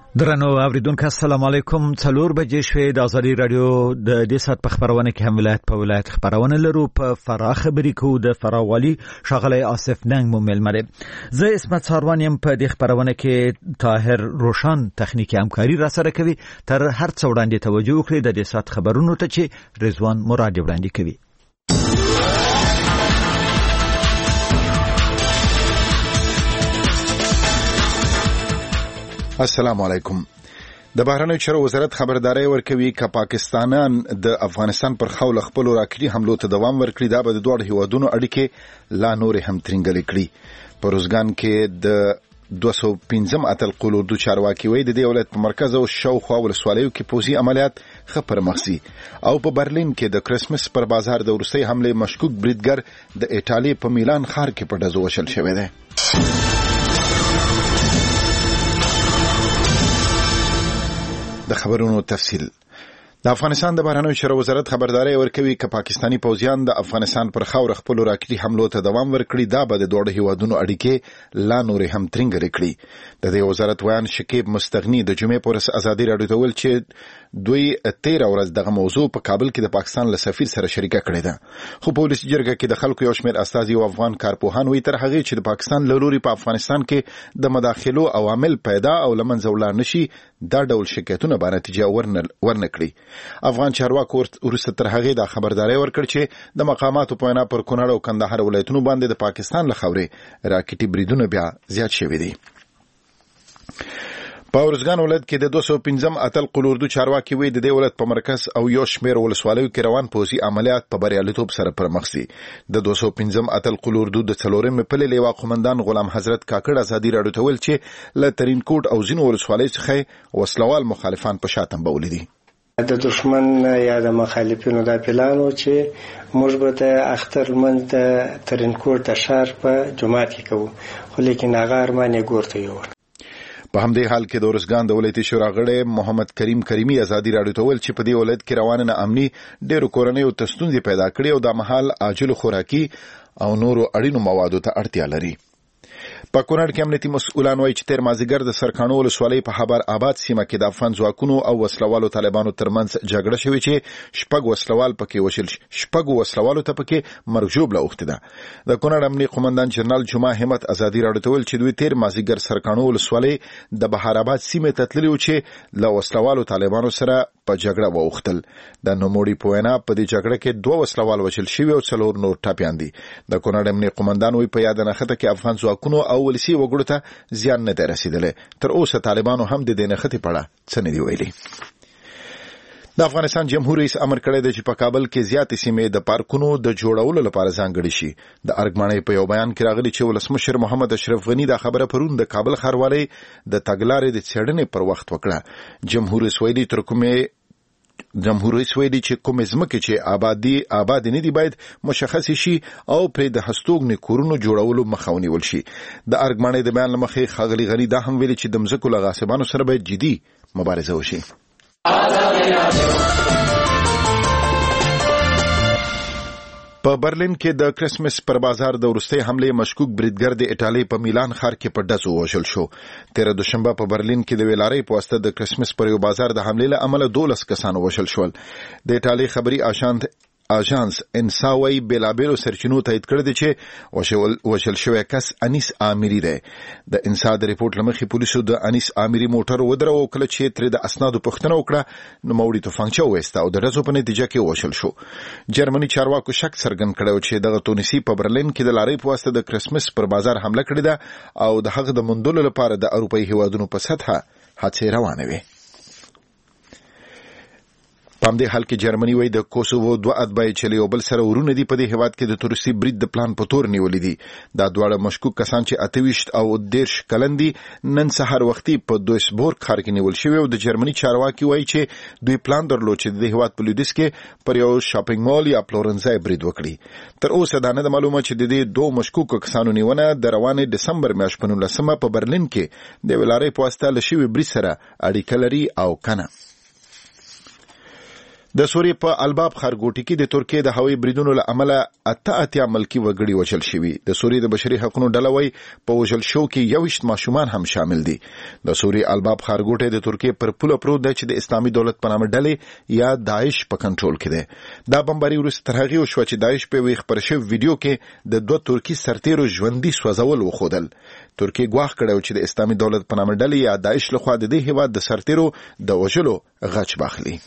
درنو اوریدونکو السلام علیکم. 4 بجې شوې د ازادي رادیو د دې سات په خبرونه کې هم ولایت په ولایت خبرونه لرو. په فراه خبرې کو د فراوالي شغله آصف ننګ مومل مره. زه اسمت ساروانیم په دې خبرونه کې طاهر روشن تخنیکی همکاري را سره کوي. تر هر څو وړاندې توجه وکړئ د دې سات خبرونو ته چې رضوان مراد وړاندې کوي. السلام علیکم. د بهرنیو چارو وزارت خبرداري ورکوي چې پاکستانان د افغانستان پر خاوله خپل راکټي حملو ته دوام ورکړي. دا به د دوه هیوادونو اړیکې لا نور هم ترنګل کړي. په روزګان کې د 215 اتل قلوردو چارواکي وي د دې ولایت په مرکز او شاوخوا ولسوالیو کې پوزي عملیات خبر مخسي. او په برلین کې د کریسمس پر بازار د روسي حمله مشکوک بریدګر د ایتالیا په میلان ښار کې په ډزو وشل شوی دی. د خبرونو تفصیل. د افغانستان د بهرنیو چارو وزارت خبرداري ورکوي چې پاکستانی پوځیان د افغانستان پر خاور خپل راکټي حملو ته دوام ورکړي. دا به د دوه هیوادونو اړیکې لا نور هم ترنګل کړي. د دې وزارت ویان شکیب مستغنی د جمعې پر ازادي رادیو ته ویل چې دوی 13 ورځ دغه موضوع په کابل کې د پاکستان له سفیر سره شریکه کړې ده. خو په پولیس جرګه کې د خلکو یو شمېر استازي او افغان کارپوهان وی تر هغه چې د پاکستان لوري په افغانستان کې د مداخلو عوامل پیدا او لمنځه ولاړ نشي دا ډول شکایتونه به نتیجه ورنکړي. افغان چارواکو ورسته تر هغه د خبرداري ورکړ چې د مقاماتو په وینا پر کونړ او کندهار ولایتونو باندې د پاکستان له خاورې راکټي بریدونه بیا زیات شوي دي. په ورزګان ولایت کې د 215 اتل قلوردو چارواکي وي د دې ولایت په مرکز او یو شمېر ولسوالیو کې روان پوځي عملیات په بریالیتوب سره پرمخسي. د 215 اتل قلوردو د څلورم پلې لیوا قومندان غلام حضرت کاکړ ازادي راډیو ته ویل چې له ترینکوټ او ځینو ولسوالۍ څخه وسلوال مخالفان په شاتم بولې دي. د دشمن یا د مخالفینو د پلانو چې موږ به د اختر منځ د ترینکوټ د شهر په جماعت کې کوو، خو لیکن هغه ارمان یې ګورته یو. په همدې حال کې د ورزګان د ولایتي شورا غړی محمد کریم کریمی ازادي راډیو ته ویل چې په دې ولایت کې روانه ناامني ډېرو کورنیو ته ستونزې پیدا کړې او د مهال عاجل خوراکي او نورو اړینو موادو ته اړتیا لري. په کونړ کې امنیتي مسؤلان وایي چې تیر مازیګر د سرکانو ولسوالۍ په خبر آباد سیمه کې د افغان ځواکونو او وسلوالو طالبانو ترمنځ جګړه شوې چې شپږ وسلوال پکې وشل شپږ وسلوالو ته پکې مرګ ژوبله اوښتې ده. د کونړ امنیتي قومندان جنرال جمعه همت ازادي راډیو ته ویل چې دوی تیر مازیګر سرکانو ولسوالۍ د بهار آباد سیمه ته تللي و چې له وسلوالو طالبانو سره په جګړه واوښتل. د نوموړي په وینا په دې جګړه کې 2 وسلوال وشل شوي او 4 نور ټاپیان دي. د کونړ امنیتي قومندان وی په یاد نښته کې افغان ځواکونو او ولسی وګړو ته زیان نه دی رسیدلی. تر اوسه طالبانو هم د دې نښتې په اړه څه نه دي ویلي. د افغانستان جمهور رئیس امر کړی دی چې په کابل کې زیاتې سیمې د پارکونو د جوړولو لپاره ځانګړي شي. د ارګمانۍ په یو بیان کې راغلي چې ولسمشر محمد اشرف غنی دا خبره پرون د کابل ښاروالۍ د تګلارې د څېړنې پر وخت وکړه. جمهور رئیس ویلي چې کوم ځمکې چې آباد نه دي باید مشخص شي او پرې د هستوګنې کورونو جوړولو مخه ونیول شي. د ارګمانۍ د بیان له مخې ښاغلي غني دا هم ویلي چې د مځکو له غاصبانو سره باید جدي مبارزه وشي. په برلین کې د کریسمس پر بازار د وروستۍ حمله مشکوک بریدګر د ایتالیا په میلان ښار کې په ډزو وشل شو. 13 دوشنبه په برلین کې د ویلارۍ په واسطه د کریسمس پر یو بازار د حملې له امله 12 کسان وشل شول. د ایتالیا خبري آژانس انساوي بلابلو سرچینو تایید کړی دی چې وشل شوی کس انیس آمری دی. د انسا د ریپورت لمخې پولیسو د انیس آمری موټر ودرو کله چې تر د اسنادو پوښتنه وکړه نو موري تفنګچا وېستا او د رسو په نتیجه کې وشل شو. جرمني چارواکو شک څرګند کړو چې دغه تونسي په برلین کې د لارۍ په واسطه د کریسمس پر بازار حمله کړې ده او د هغه د موندلو لپاره د اروپאי هیوادونو په سطحه هڅې روانه وي. په همدې حال کې جرمني وایي د کوسوو 2 اتباع چې له یو بل سره ورونه دي په دې هیواد کې د تورسي برید د پلان په تور نیولې دي. دا دواړه مشکوک کسان چې 28 او 13 کلن دي نن سهار وختي په دویسبورګ ښار کې نیول شوي او د جرمني چارواکي وایي چې دوی پلان درلود چې د هیواد په لویدیځ کې پر یو شاپینګ مال یا پلورنځای برید وکړي. تر اوسه دا نه معلومه چې د دې 2 مشکوک کسانو نیونه د روانې دسمبر میاشتې په 19 په برلین کې د ویلارۍ په واسطه له شوي برید سره اړیکه لري او کنه. د سوریې په الباب ښارګوټي کې د ترکیې د هوایي بریدونو له امله 88 ملکی وګړي وژل شوي. د سوریې د بشري حقوقو ډله وايي په وژل شو کې 21 ماشومان هم شامل دي. د سوریې الباب ښارګوټي د ترکیې پر پوله پروت دی چې د اسلامي دولت په نامه ډلې یا داعش په کنټرول کې دی. دا بمباري وروسته تر هغې وشوه چې داعش په یوې خپره شوې ویډیو کې د 2 ترکي سرتیرو ژوندي سوځول وښودل. ترکیې ګواښ کړی چې د اسلامي دولت په نامه ډلې یا داعش لخوا د دې هېواد د سرتیرو د وژلو غچ باخلي.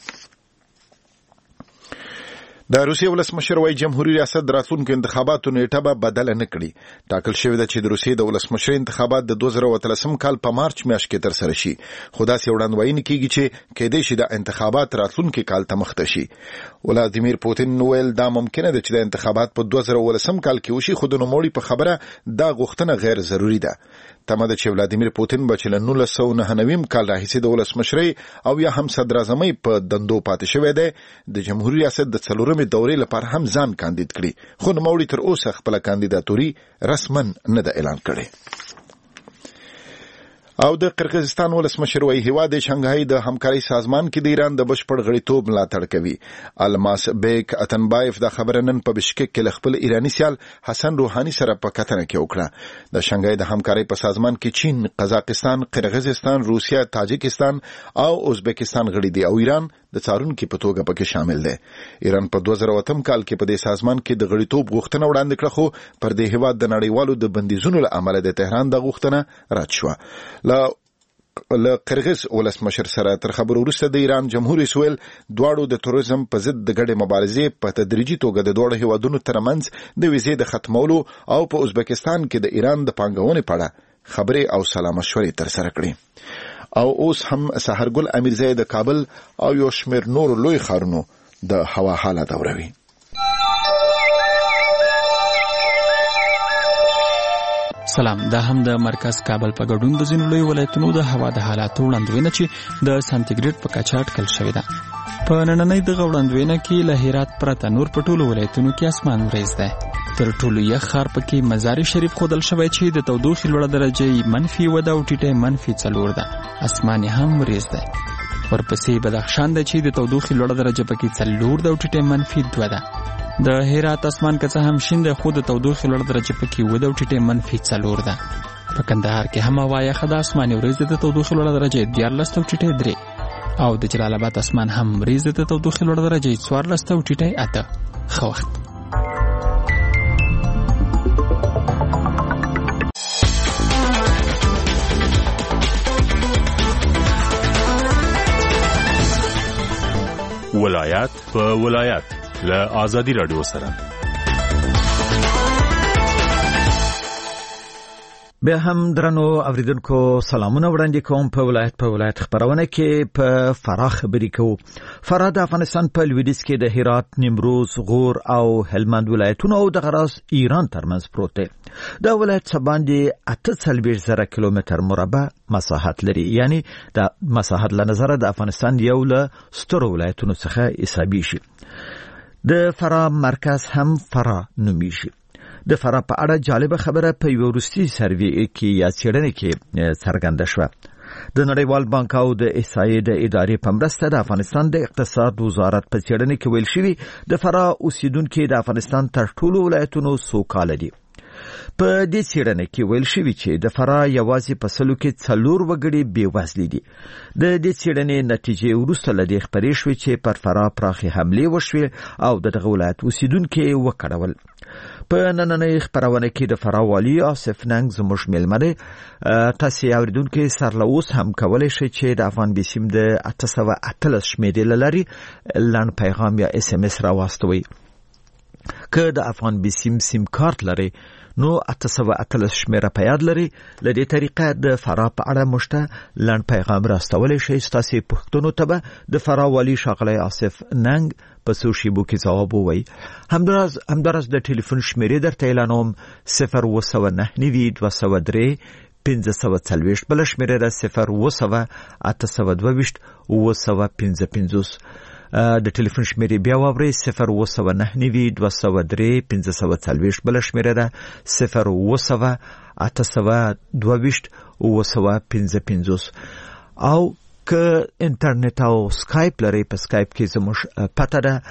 د روسیې ولسمشر وايي جمهوریت ریاست د راتلونکو انتخاباتو نیټه به بدله نه کړي. ټاکل شوې ده چې د روسیې د ولسمشر انتخابات د 2013 کال په مارچ میاشت کې ترسره شي، خو داسې وړاندوینه کیږي چې کېدای شي د انتخابات راتلونکي کال ته مخته شي. ولادیمیر پوتین ویل دا ممکنه ده چې د انتخابات په 2013 کال کې وشي، خو د نوموړي په خبره دا غوښتنه غیر ضروري ده. تمه ده چې ولادیمیر پوتین به چې له 1999 کال راهیسې د ولسمشرۍ او یا هم صدراعظمۍ په دندو پاتې شوی دی، د جمهوریت ریاست د څلورمې دورې لپاره هم ځان کاندید کړي، خو نوموړي تر اوسه خپله کاندیداتوري رسما نه ده اعلان کړې. او د قرغیزستان ولسمشر وايي هیواد شانګهای د همکارۍ سازمان کې د ایران د بشپړ غړیتوب ملاتړ کوي. الماس بیک اتنبایف دا خبره نن په بشکک کې خپل ایرانی سیال حسن روحانی سره په کتنه کې وکړه. د شانګهای د همکارۍ په سازمان کې چین، قزاقستان، قرغیزستان، روسیا، تاجکستان او ازبکستان غړي دي او ایران د څارونکو په توګه پکې شامل دی. ایران په 2008 کال کې په دې سازمان کې د غړیتوب غوښتنه وړاندې کړه، خو پر دې هیواد د نړیوالو د بندیزونو له امله د تهران د غوښتنه رد شوه. له قرغیز ولسمشر سره تر خبرو وروسته د ایران جمهوریت ویل دواړو د تروریزم په ضد د ګډې مبارزې په تدریجي توګه د دوه هیوادونو ترمنځ د ویزې د ختمولو او په ازبکستان کې د ایران د پانګونې په اړه خبرې او سلا مشورې ترسره کړې. او اوس هم سحرګل امیرزی د کابل او یو شمېر نور لوی ښارونو د هوا حالت اوروي. سلام، دا هم د مرکز کابل په ګډون د ځینو لوی ولایتونو د هوا د حالاتو وړاندوینه چې د سانتیګریډ په کچه اټکل شوې ده. په نننۍ دغه وړاندوینه کې له هرات پرته نور په ټولو ولایتونو کې اسمان وریځ دی. تر ټولو یخ ښار پکې مزار شریف ښودل شوی چې د تودوخې لوړه درجه -1 ده او ټیټه -4 ده. اسمان هم وریځ دی. ورپسې بدخشان ده چې د تودوخې لوړه درجه پکې 4 ده او ټیټه -2 ده. د هرات اسمان که څه هم شین دی، خو د تودوخې لوړه درجه پکې 7 او ټیټه -4 ده. په کندهار کې هم هوا یخه ده، اسماني وریځ د تودوخې لوړه درجه 14 او ټیټه 3. او د جلال آباد اسمان هم وریځ د تودوخې لوړه درجه 14 او ټیټه 8. ښه وخت. ولایت په ولایت له آزادی رادیو سره. بیا هم درنو اوریدونکو سلامونه وړاندې کوم. په ولایت خبرونه کې په فراه خبرې کوو. فراه د افغانستان په لویدیځ کې د هرات، نیمروز، غور او هلمند ولایتونو او د غراس ایران ترمنځ پروت دی. دا ولایت څه باندې 48,000 کیلومتر مربع مساحت لري، یعنی د مساحت له نظره د افغانستان یو له سترو ولایتونو څخه حسابي شي. د فراه مرکز هم فراه نومیږي. د فراه په اړه جالبه خبره په یو وروستي سروې کې یا څېړنې کې څرګنده شوه. د نړیوال بانک او د احصایې د ادارې په مرسته د افغانستان د اقتصاد وزارت په څېړنې کې ویل شوي د فراه اوسیدونکي د افغانستان تر ټولو ولایتونو سوکاله دي. په دې څېړنه کې ویل شوي چې د فراه یوازې په سلو کې 4 وګړي بېوزلي دي. د دې څېړنې نتیجې وروسته له دې خپرې شوې چې پر فراه پراخې حملې وشوې او د دغه ولایت اوسیدونکي وکړول. په نننۍ خبرونه کې د فراه والي آصف ننګ زموږ میلمه دی. تاسو اوریدونکو سره له اوس هم کولای شئ چې د افغان بسیم د 818 شمیرې لري لن پیغام یا SMS را واستوي. که د افغان بسیم سیم کارت لري نو 818 شمیره په یاد لري. له دې طریقه د فراه په اړه مشته لن پیغام راستولی شئ. تاسو پوښتنو ته به د فراه والي ښاغلی آصف ننګ په څو شیبو کې ځواب ووایي. همداراز د ټلیفون شمیرې درته اعلانوم 0299203 1540. بله شمیره ده 080822855. د ټلیفون شمیرې بیا واورئ 0299203 1540. بله شمیره ده 080822855. او که انټرنیټ او سکایپ لري په سکایپ کې زموږ پته ده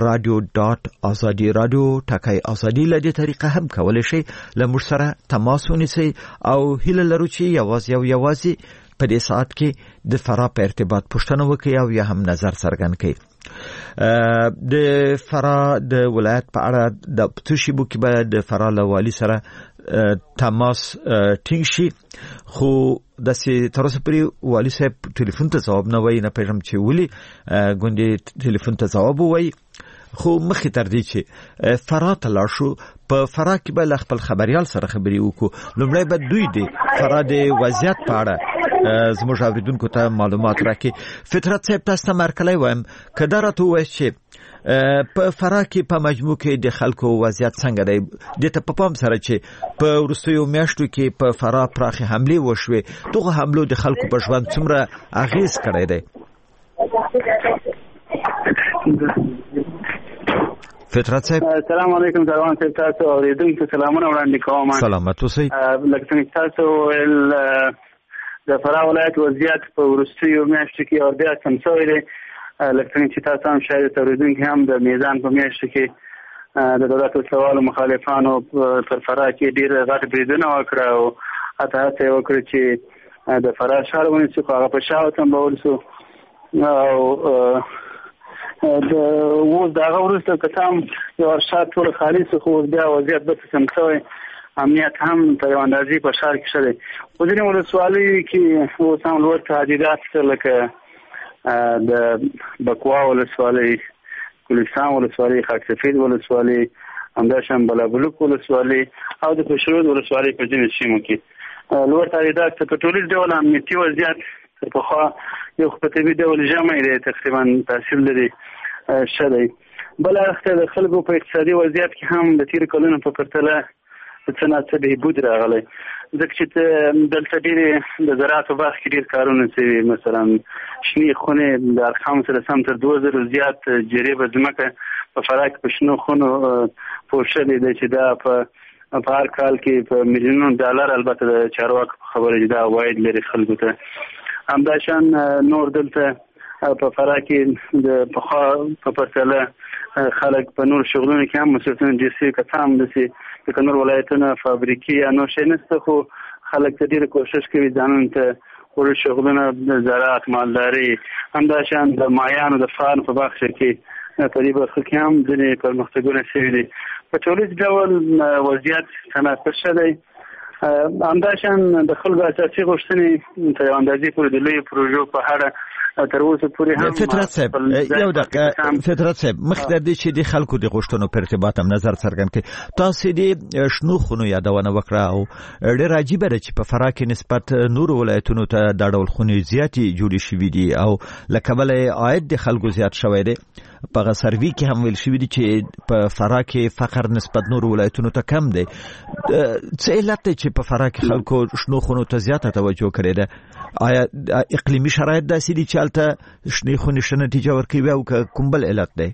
radio.azadi.radio/azadi لدې طریقه هم کولای شي لمر سره تماس ونیسي او هیله لرو چې یوازې په دې ساعت کې د فرا په ارتباط پوښتنه وکړي او یا هم نظر څرګند کړي. د فرا د ولایت په اړه د پټشیبو کې به د فرا له والی سره تماس ټینګ شي، خو د سي تر اوسه پورې والی صاحب ټلیفون ته ځواب نه وایي، نه پېژم چې ولي ګوندې ټلیفون ته ځواب وایي. خو مخې تر دې چې فرا ته لاړ شو، په فرا کې به له خپل خبريال سره خبرې وکړو. لومړی به دوی د فرا د وضعیت په اړه زموږ اوریدونکو ته معلومات راکړي. فطرت صاحب تاسو ته مرکلی وایم که دا راته ووایي چې په فرا کې په مجموع کې د خلکو وضعیت څنګه دی، د ته په پام سره چې په وروستیو میاشتو کې په فرا پراخه حمله وشوه، دغه حملو د خلکو په ژوند څومره اغیز کړی دی؟ فطرت صاحب السلام علیکم. ځوان صاحب تاسو اوریدونکو سلامونه وړاندې کوم. سلامت اوسئ. لکه څنګه تاسو د فرا ولایت وضعیت په وروستیو میاشتو کې او بیا سمسوي دی. لکه څنګه چې تاسو هم شاید اوریدونکو هم د میزان په میاشتو کې د دولت سوالو مخالفانو پر فرا کې ډیر غټ بریدونه وکړه او حتی هڅه وکړه چې د فرا ښار ونیسي، خو هغه په شا وتمبول شو او د اوس دغه وروسته که څه هم یو ارشاد ټول خالي شو، خو بیا وضعیت به سم شوی، امنیت هم په یو اندازې په ښار کې ښه دی. خو ځینې ولسوالیو کې اوس هم لوړ تهدیدات شته، لکه د بکوا ولسوالۍ، ګلستان ولسوالۍ، خاک سفید ولسوالۍ، همداشان بلابلوک ولسوالۍ او د پشرود ولسوالۍ په ځینو سیمو کې لوړ تهدیدات په ټولیز ډول امنیتي وضعیت پخوا یو په طبي ډول جمع دی، تقریبا تحصیل لري ښه دی. بل اړخ د خلکو په اقتصادي وضعیت کې هم د تیر کلونو په پرتله څه ناڅه بهبود راغلی، ځکه چې دلته ډېرې د زراعت په برخه کې ډېر کارونه شوي. مثلا شنې خونې د ارقامو سره سم تر 2000 زیات جریبه ځمکه په فرا کې په شنو خونو پوښلې ده چې دا په هر کال کې په میلیونونو ډالر، البته د چارواکو په خبره چې دا عواید لري خلکو ته. همداشان نور دلته په فرا کې د پخوا په پرتله خلک په نور شغلونو کې هم مسلسل جنسي کسان دسي د نور ولایتونو فابریکې یا نور شي نشته، خو خلک ته ډېر کوشش کوي ځانونو ته ور شغلونه د زراعت، مالداري، همداشان د مایانو د فارم په برخه کې په دې برخه کې هم ځینې پرمختګونه شوي دي. په ټولیز ډول وضعیت تناسب دی. همداشان د خلکو اساسي غوښتنې تر یو اندازې پورې د لویو پروژو په اړه تر اوسه پورې هم فطرت صاحب یو دقیقه فطرت صاحب مخکې د چې د خلکو د غوښتنو په ارتباط هم نظر څرګند کړي. تاسو د شنو خونو یادونه وکړه او ډېر عجیب ده چې په فرا کې نسبت نور ولایتونو ته د ډول خونې زیاتې جوړې شوې دي او لکه بل عاید د خلکو زیات شوی دی. په سروي کې هم ویل شوی دی چې په فرا کې فقر نسبت نور ولایتونو ته کم دی. څه علت دی چې په فرا کې خلکو شنو خونو ته زیاته توجه کړې ده؟ آیا اقلیمي شرایط داسې دي چې هلته شنې خونې ښه نتیجه ورکوي او که کوم بل علت دی؟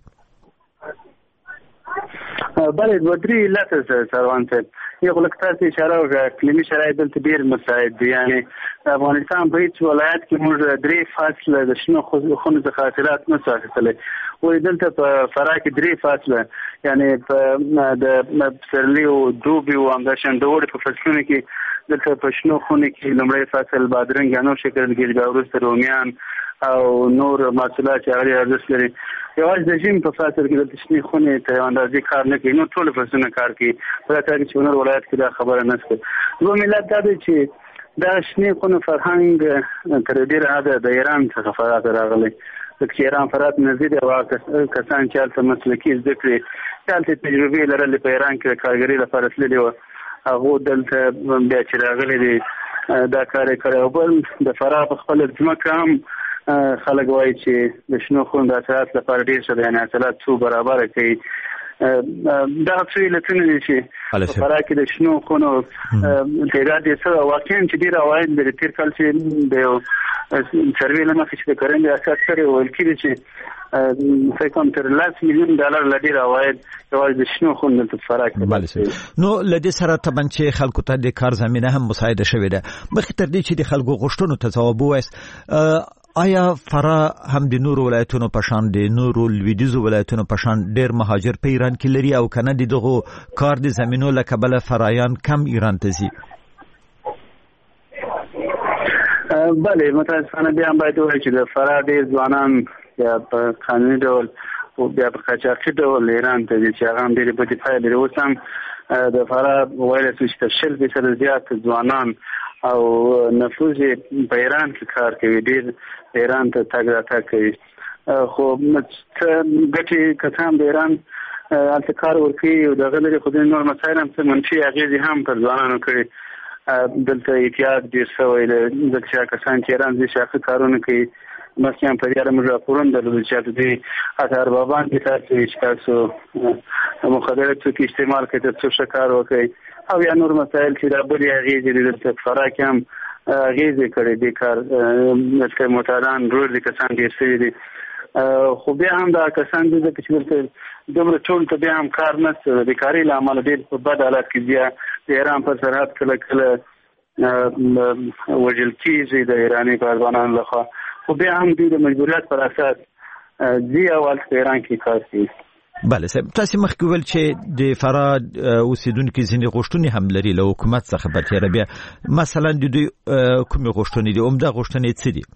بله دوه درې علته سروان صاحب. یو لکه تاسو اشاره وکړه اقلیمي شرایط دلته ډېر مساعد دي. یعنې د افغانستان په هېڅ ولایت کې موږ 3 فاصله د شنو خونو څخه حاصلات نشو اخیستلی. وایي دلته په فرا کې 3 فاصله، یعنې په د پسرلي او دوبي او همداشان د اوړي په فصلونو کې دلته په شنو خونو کې لومړی فصل بادرنګ یا نور شکل کې بیا وروسته رومیان او نور محصولات چې هغه ارزښت لري. یوازې د ژمي په فصل کې دلته شنې خونې ته یو اندازې کار نه کوي، نور ټول فصلونه کار کوي. په دې کې چې نور ولایت کې دا خبره نشته. دوه ملت دا دی چې دا شنې خونو فرهنګ تر ډېره حده د ایران څخه فرات راغلی، ځکه چې ایران فرات نزدې او کسان چې هلته مسلکي زده کړې چې هلته تجربې لرلې په ایران کې د کارګرۍ لپاره تللي وو، هغو دلته بیا چې راغلي دي دا کار یې کړی. او بل د فرا په خپله ځمکه هم خلک وایي چې د شنو خونو د حاصلات لپاره ډېر ښه دی، یعنې حاصلات څو برابره کوي. دغه څو علتونه دي چې په فرا کې د شنو خونو تعداد یې څه واقعا چې ډېر عواید لري. تېر کال چې د یو سروې له مخې چې د کرنې اساس سره ویل کېږي چې کم تر $10 میلیون له ډېر عواید یوازې د شنو خونو دلته په فرا کې. نو له دې سره طبعا چې خلکو ته د کار زمینه هم مساعده شوې ده. مخکې تر دې چې د خلکو غوښتنو ته ځواب ووایست، آیا فراه هم د نورو ولایتونو په شان د نورو لویدیځو ولایتونو په شان ډیر مهاجر په ایران کې لري او کنه دغه کار د زمینو له کبله فرایان کم ایران ته ځي؟ بله، متاسفانه بیا هم باید ووایو چې د فراه ډیر ځوانان یا په قانوني ډول او بیا په قاچاقي ډول ایران ته ځي چې هغه هم ډېرې بدې پایلې لري. اوس هم د فراه ویلی شو چې تر 100% زیات ځوانان او نفوذ په ایران کې کار کوي، ډېر ایران ته تګ راتګ کوي. خو ګټې که څه هم د ایران هلته کار ورکوي او د هغه لري، خو د نور مسایل هم څه منفي اغېزې هم پر ځوانانو کړي. دلته احتیاط ډېر شوی دی، ځکه چې کسان چې ایران ځي شاخص کارونه کوي. مثلا په یاره موږ راپورونه درلودل چې د دې اربابان دي تاسو چې تاسو مخدرات څخه استعمال کوي تر څو شکار وکړي او یا نور مسایل چې دا بلې اغېزې دي. د فراه کې هم اغېزې کړي دي کار چې معتادان روز دي کسان ډېر شوي دي. خو بیا هم دا کسان دي چې دلته دومره ټول ته بیا هم کار نشته، د بیکارۍ له امله ډېر په بد حالت کې بیا د ایران پر سرحد کله کله وژل کېږي د ایراني کاروانانو لخوا. خو بیا هم دوی د مجبوریت پر اساس ځي او هلته په ایران کې کار کوي. بله صاحب، تاسو مخکې ویل چې د فراه اوسیدونکي ځینې غوښتنې هم لري له حکومت څخه برتیره. بیا مثلا د دوی کومې غوښتنې دي؟ عمده غوښتنې څه دي؟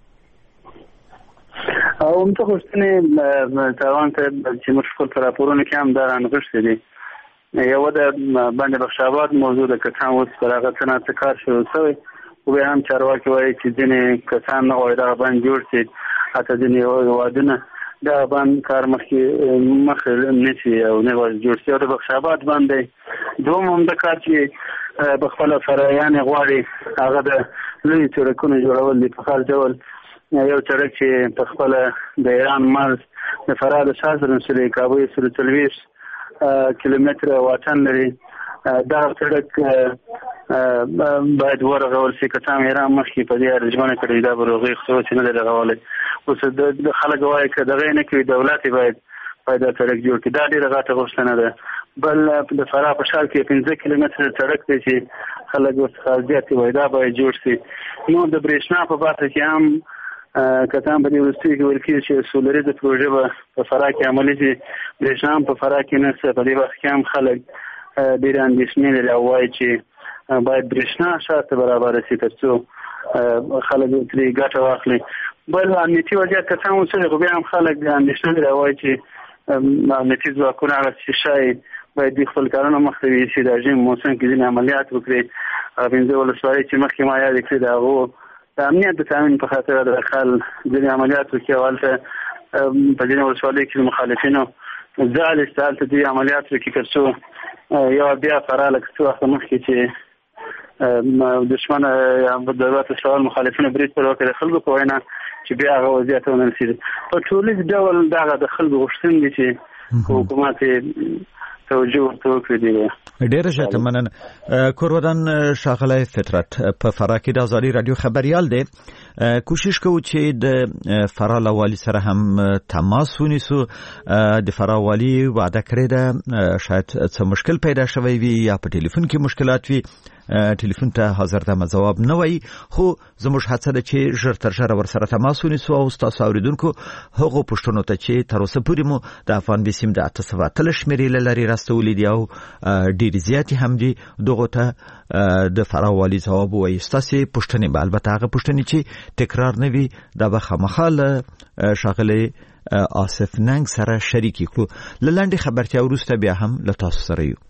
عمده غوښتنې تاوان ته چې موږ خپل په راپورونو کې هم دا رانغښتې دي. یوه د بند بخش آباد موضوع د کسان اوس پر هغه څه نه څه کار شروع شوی، خو بیا هم چارواکي وایي چې ځینې کسان نه غواړي دغه بند جوړ شي، حتی ځینې هېوادونه دغه بند کار مخکې نه شي او نه غواړي جوړ شي. او د بخش آباد بند دی. دوم همدا کار چې په خپله فرایانې غواړي هغه د لویو سړکونو جوړول دي. په خاص ډول یو سړک چې په خپله د ایران مرز د فراه د شاه ولسوالۍ کابل 140 کیلومتره واټن لري. دا سړک باید ورغول شي، که څه هم ایران مخکې په دې ارزمنه کړې دا به روغې خو چې نه دی رغولی. اوس د خلک وایي که دغه یې نه کوي دولت یې باید دا سړک جوړ کړي. دا ډېره غټه غوښتنه ده. بل د فراه په ښار کې 15 کیلومتره سړک دی چې خلک ورڅخه زیات وایي دا باید جوړ شي. نو د برېښنا په برخه کې هم که څه هم په دې وروستیو کې ویل کېږي چې سولریزه پروژه به په فراه کې عملي شي. برېښنا هم په فراه کې نشته. په دې وخت کې هم خلک ډېرې اندېښنې لري او وایي چې باید برېښنا ښار ته برابره شي تر څو خلک ترې ګټه واخلي. بل امنیتي وضعیت که څه هم اوس خو بیا هم خلک اندېښنه لري او وایي چې امنیتي ځواکونه هغه څه شی باید دوی خپل کارونه مخته یوسي. د رژیم موسم کې ځینې عملیات وکړي. 15 ولسوالۍ چې مخکې ما یاد کړې د هغو د امنیت د تامین په خاطر د خل ځینې عملیات وکړي او هلته په ځینې ولسوالیو کې د مخالفینو ځال چې هلته دوی عملیات وکړي تر څو یو بیا فراه لکه څه وخت مخکې چې دشمن یا دولت اسرائیل مخالفینو برید پر وکړي د خلکو په وینا چې بیا هغه وضعیت ونه رسېږي. په ټولیز ډول دغه د خلکو غوښتنې دي چې حکومت توجه ورته وکړي دي. ډېره ښه مننه. کورودان ښاغلی فطرت په فراه کې د ازادي راډیو خبریال دی. کوشش کوو چې د فراه له والي سره هم تماس ونیسو. د فراه والي وعده کړې ده شاید څه مشکل پیدا شوی وي یا په ټلیفون کې مشکلات وي، ټلیفون ته حاضر دمه جواب نه وایي، خو زموږ هڅه ده چې ژر تر ژره ورسره تماس ونیسو او ستاسو اوریدونکو هغو پوښتنو ته چې تر اوسه پورې مو د افغان بیسیم د 813 شمېرې له لارې راستولي دي او ډېرې زیاتې هم دي، دغو ته د فراه والي ځواب ووایي. ستاسې پوښتنې به البته هغه پوښتنې چې تکرار نه وي دا به خامخا له ښاغلی آصف ننګ سره شریکې کړو. له لنډې خبرتیا وروسته بیا هم له تاسو سره یو.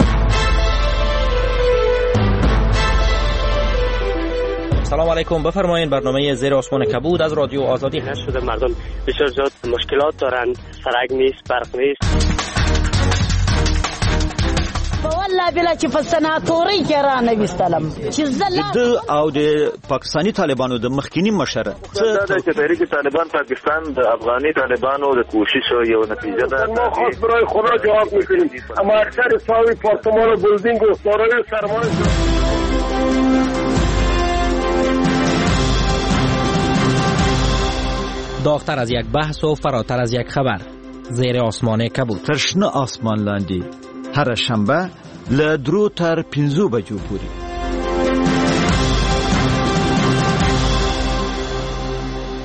سلام علیکم. بفرمایید. برنامه زیر آسمان کبود از رادیو آزادی هست. شده مردم بسیار زیاد مشکلات دارند، سرک نیست، برق نیست. والله بلا چې په سناتوري کې را نويستلم چې د او د پاکستانی طالبانو د مخکینی مشر څه د تحریک طالبان پاکستان د افغاني طالبانو د کوشش یو نتیجه ده. ما خاص برای خدا جواب میکنیم. اما اکثر ساوی پارتمان و بلدینگ و سارای سرمایه داغتر از یک بحث و فراتر از یک خبر. زیر آسمان کبود. ترشنه آسمان لاندی هر شنبه له 3 تر 5 بجو پورې.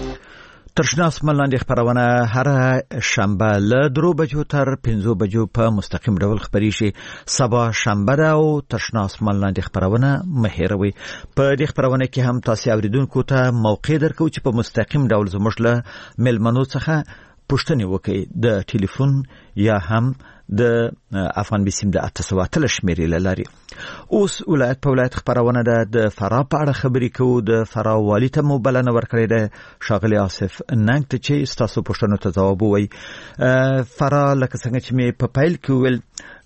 ترشناس ملاندې خبرونه هر شنبه له 3 بجو تر 5 بجو په مستقیم ډول خبري شي. سبا شنبه ده او ترشناس ملاندې خبرونه مهیروي. په دې خبرونه کې هم تاسو اوریدونکو ته موقع درکو چې په مستقیم ډول زموږ له ملمنو څخه پوښتنه وکړي د ټلیفون یا هم د افغان بسیم د 800 شمیرې لاري. اوس ولایت په ولایت خبرونه ده د فراه په اړه خبرې کوو. د فراه والی ته مبلنه ورکړې ده شاغلی آصف ننګ ته چې تاسو پوښتنو ته ځواب وایي. فراه لکه څنګه چې مې په پیل کې ویل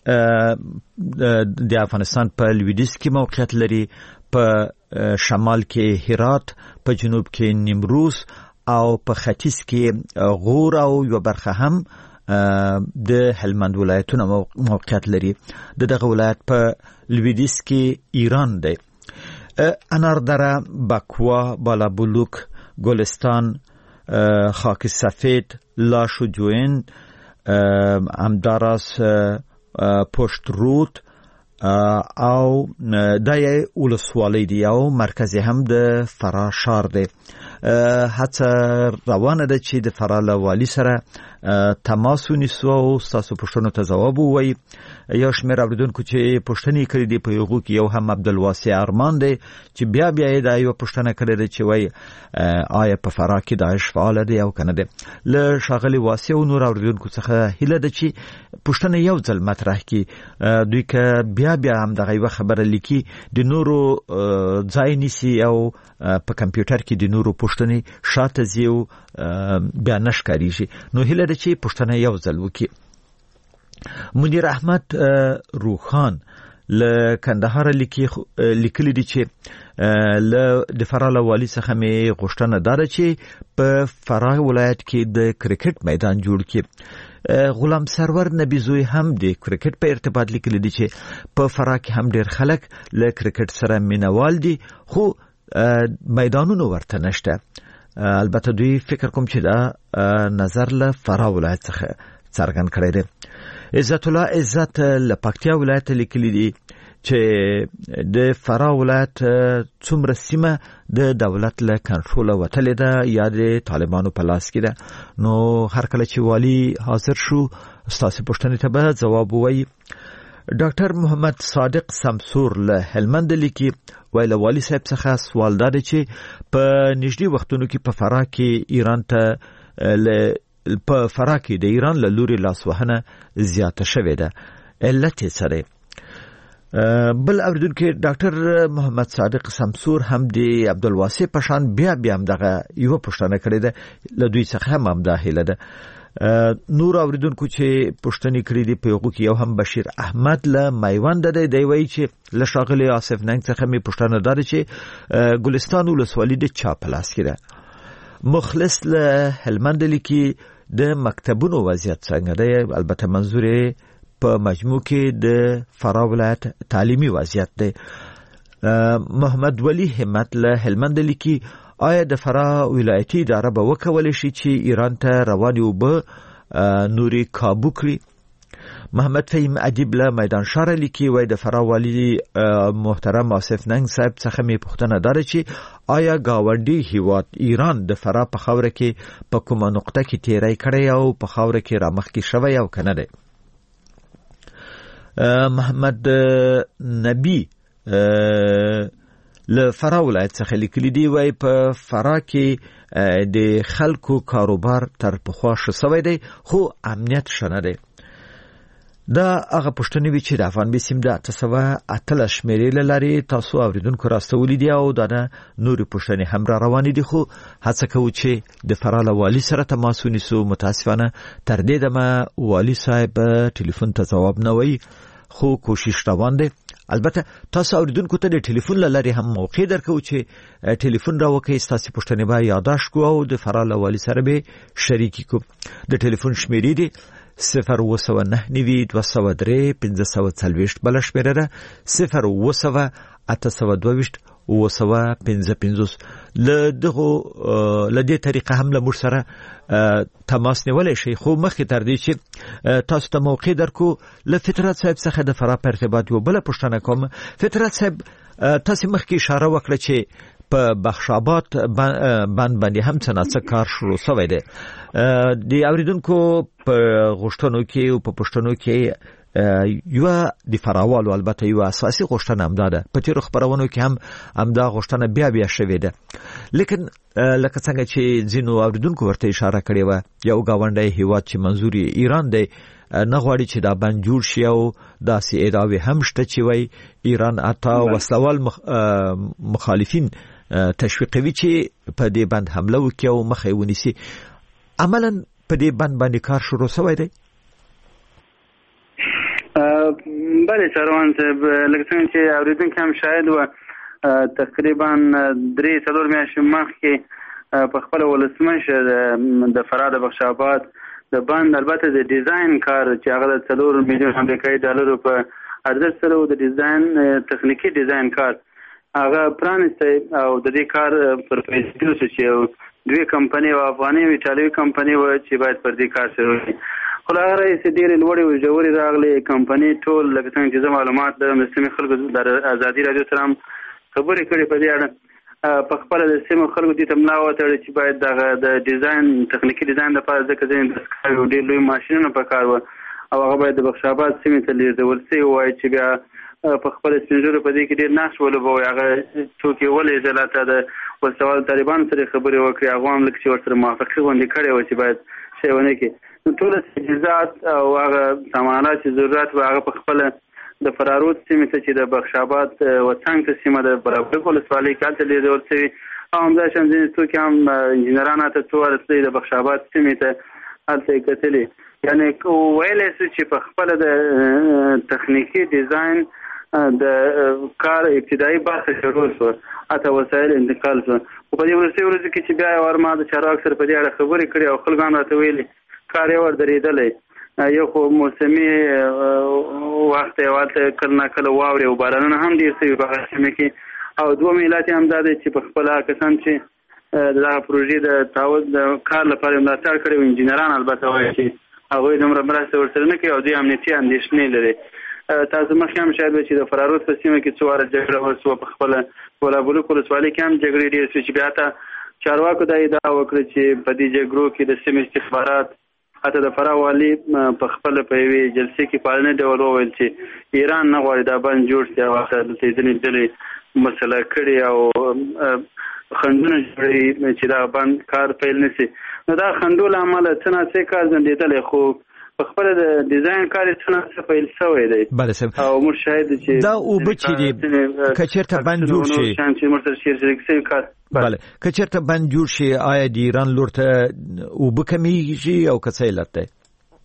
د افغانستان په لویدیځ کې موقعیت لري، په شمال کې هرات، په جنوب کې نیمروز او په ختیځ کې غور او یو برخه هم د هلمند ولایتونو موقعیت لري. دغه ولایت په لویدیځ کې ایران دی. انار دره، بکوا، بالابلوک، گلستان، خاک سفید، لاشوجوین، همداراز پشت رود او دای ولسوالی دی او مرکز هم د فراه شهر دی. هڅه روانه ده چې د فراه له والي سره تماس ونیسو او تاسو پوښتنو ته ځواب ووایي. یو شمېر اوریدونکو چې پوښتنې کړې دي په هغو کې یو هم عبدالواسع ارمان دی چې بیا یې دا یو پوښتنه کړې ده چې وایي آیا په فراه کې داعش فعال دی او که نه دی. له ښاغلي واسع او نور اوریدونکو څخه هیله ده چې پوښتنه یو ځل مطرح کړي. دوی که بیا هم دغه یوه خبره لیکي د نورو ځای نیسي او په کمپیوټر کې د نورو پوښتنې شاته ځي او بیا نه ښکارېږي. نو هیله ده چې پوښتنه یو ځل وکړي. منیر احمد روخان له کندهار لیکلي دي چې د فراه له والي څخه مې غوښتنه ده چې په فراه ولایت کې د کرکټ میدان جوړ کړي. غلام سرور نبی زوی هم د کرکټ په ارتباط لیکلي دي چې په فراه کې هم ډېر خلک له کرکټ سره مینوال دي خو میدانونو ورته نشته. البته دوی فکر کوم چې دا نظر له فراه ولایت څخه څرګند کړی دی. عزت الله عزت له پکتیا ولایت لیکلی دی چې د فراه ولایت څومره سیمه د دولت له کنټرول وتلې ده یا د طالبانو په لاس کې ده. نو هر کله چې والی حاضر شو ستاسو پوښتنې ته به ځواب ووایي. ډاکټر محمد صادق سمسور له هلمند لیکي ویل والی صاحب څخه سوال ده چې په نږدې وختونو کې په فراه کې ایران ته په فراه کې د ایران له لوري لاسوهنه زیاته شوې ده، علت یې څه دی؟ بل اوریدونکو ډاکټر محمد صادق سمسور هم د عبدالواسع پشان بیا هم دغه یو پوښتنه کړې ده، له دوی څخه هم دا هیله ده. نور اوریدونکو چې پوښتنې کړې دي په یو کې یو هم بشیر احمد له میوند ده. دی وایي چې له ښاغلي آصف ننګ څخه مې پوښتنه ده چې ګلستان ولسوالي د چا په لاس کې ده. مخلص له هلمند لیکي د مکتبونو وضعیت څنګه دی؟ البته منظور په مجموع کې د فراه ولایت تعلیمي وضعیت دی. محمد ولی همت له هلمند لیکي آیا د فراه ولایتي اداره به وکولی شي چې ایران ته روانې اوبه نوري کابو کړي؟ محمد فهیم ادیب له میدان شهر لیکي وای د فراه والی محترم آصف ننګ صاحب څخه مې پوښتنه ده چې آیا گاونډي هیواد ایران د فراه په خاوره کې په کومه نقطه کې تیری کړی او په خاوره کې رامخکې شوی او کنه دی؟ محمد نبی له فراه ولایت څخه لیکلي دی وای په فراه کې د خلکو کاروبار تر پخوا ښه شوی دی خو امنیت ښه نه دی. دا هغه پوښتنې وی چې د افغان بسیم د 800 شمیرې له لارې تاسو اوریدونکو راستولې دي او دا نورې پوښتنې هم را روانې دي خو هڅه کوو چې د فراه له والي سره تماس ونیسو. متاسفانه تر دې دمه والي صاحب ټلیفون ته ځواب نه وایي خو کوشش روان دی. البته تاسو اوریدونکو ته د ټلیفون له لارې هم موقع درکو چې ټلیفون راوکړئ، ستاسو پوښتنې به یادداشت کوو او د فراه له والي سره به شریکې کوو. د ټلیفون شمیرې دي 02992031540 بل شمیره ده 0808225 له دې طریقه هم له موږ سره تماس نیولای شي. خو مخکې تر دې چې تاسو ته موقع درکو له فطرت صاحب څخه د فراه په ارتباط یو بل پوښتنه کوم. فطرت صاحب تاسو مخکې اشاره وکړه چې په بخشابات باندې هم څنګه کار شروع شوی دی. د اوریدونکو په غوښتنو کې او په پښتنو کې یو د فراوالو البته یو اساسي غوښتنه هم ده. په تیر خبرونو کې هم دا غوښتنه بیا شوې ده. لیکن لکه څنګه چې ځینو اوریدونکو ورته اشاره کړې و، یو گاونډي هیواد چې منځوري ایران دی نه غواړي چې دا بند جوړ شي او داسې ادعاوې هم شته چې وایي ایران اتا وسلوال مخالفین تشویقوي چې په دې بند حمله وکړي او مخه ونیسي. عملاً په دې بند باندې کار شروع شوی دی. بله سروان صاحب، لکه څنګه چې اوریدونکي هم شاهد و، تقریبا 3-4 میاشتې مخکې په خپل ولسمشر د فراه د بخشاباد د بند البته د ډیزاین کار چې هغه د 4 میلیون امریکایي ډالرو په ارزښت سره د ډیزاین تخنیکی ډیزاین کار هغه پرانسته او د دې کار پر پیسې چې دوی کمپنی او افغاني او ایټالوي کمپنی و چې باید پر دې کار شروع کړي. خو هغه رئیس ډېرې لوړې او ژورې راغلي کمپنی ټول لکه څنګه چې زه معلومات لرم د سیمې خلکو د ازادي راډیو سره هم خبرې کړې په دې اړه په خپله د سیمې خلکو دې ته ملا وتړي چې باید دغه د ډیزاین تخنیکي ډیزاین لپاره ځکه ځینې دستګاوې او ډېر لوی ماشینونه پکار وه او هغه باید د بخشاباد سیمې ته لیږدول سوي وای چې بیا په خپل سپینږیرو په دې کې ډېر نقش ولوبوي. هغه څوک یې ولېږل هلته د وسوال طالبانو سره خبرې وکړي، هغه هم لږ چې ورسره موافقې غوندې کړې وه چې باید شی ونه کړي. نو ټول تجهیزات او هغه سامانات چې ضرورت و هغه په خپله د فرارود سیمې ته چې د بخشاباد وڅنګ ته سیمه د برابرک ولسوالۍ کې هلته لیږدول سوي او همداشان ځینې څوک هم انجینران هلته څو واره تللي د بخشاباد سیمې ته هلته یې کتلي. یعنې ویلی سو چې په خپله د تخنیکي ډیزاین د کار ابتدایي برخه شروع شوه، حتی وسایل انتقال شوه. خو په دې وروستۍ ورځو کې چې بیا یو وار ما د چارواکو سره په دې اړه خبرې کړې او خلکو هم راته ویلي کار یې ور درېدلی. یو خو موسمي وخت یې هلته کله ناکله واورې او بارانونه هم ډېر شوي په هغه سیمه کې او دوم علت یې هم دا دی چې په خپله کسان چې د دغه پروژې د تعهد د کار لپاره ملاتړ کړی و انجینران البته وایي چې هغوی دومره مرسته ورسره نه کوي او دوی امنیتي اندېښنې لري. تاسو مخکې هم شاید وایي چې د فرارود په سیمه کې څو واره جګړه وسوه، په خپله ولابلوک ولسوالۍ کې هم جګړې ډېرې شوې چې بیا حتی چارواکو دا ادعا وکړه چې په دې جګړو کې د سیمې استخبارات حتی د فراه والي په خپله په یوې جلسې کې په علني ډول وویل چې ایران نه غواړي دا بند جوړ شي او هلته دلته یې ځینې ډلې مسله کړي او خنډونه جوړوي چې دا بند کار پیل نه شي. نو دا خنډو له امله څه ناڅه کار ځنډېدلی، خو په خپله د ډیزاین کار یې څه ناڅه پیل شوی دی. بله صاحب، او موږ شاید چې دا اوبه چې دي که چېرته بند جوړ شي موږ سره شریک شوي کار بله که چېرته بند جوړ شي آیا د ایران لور ته اوبه کمیږي او که څه علت دی؟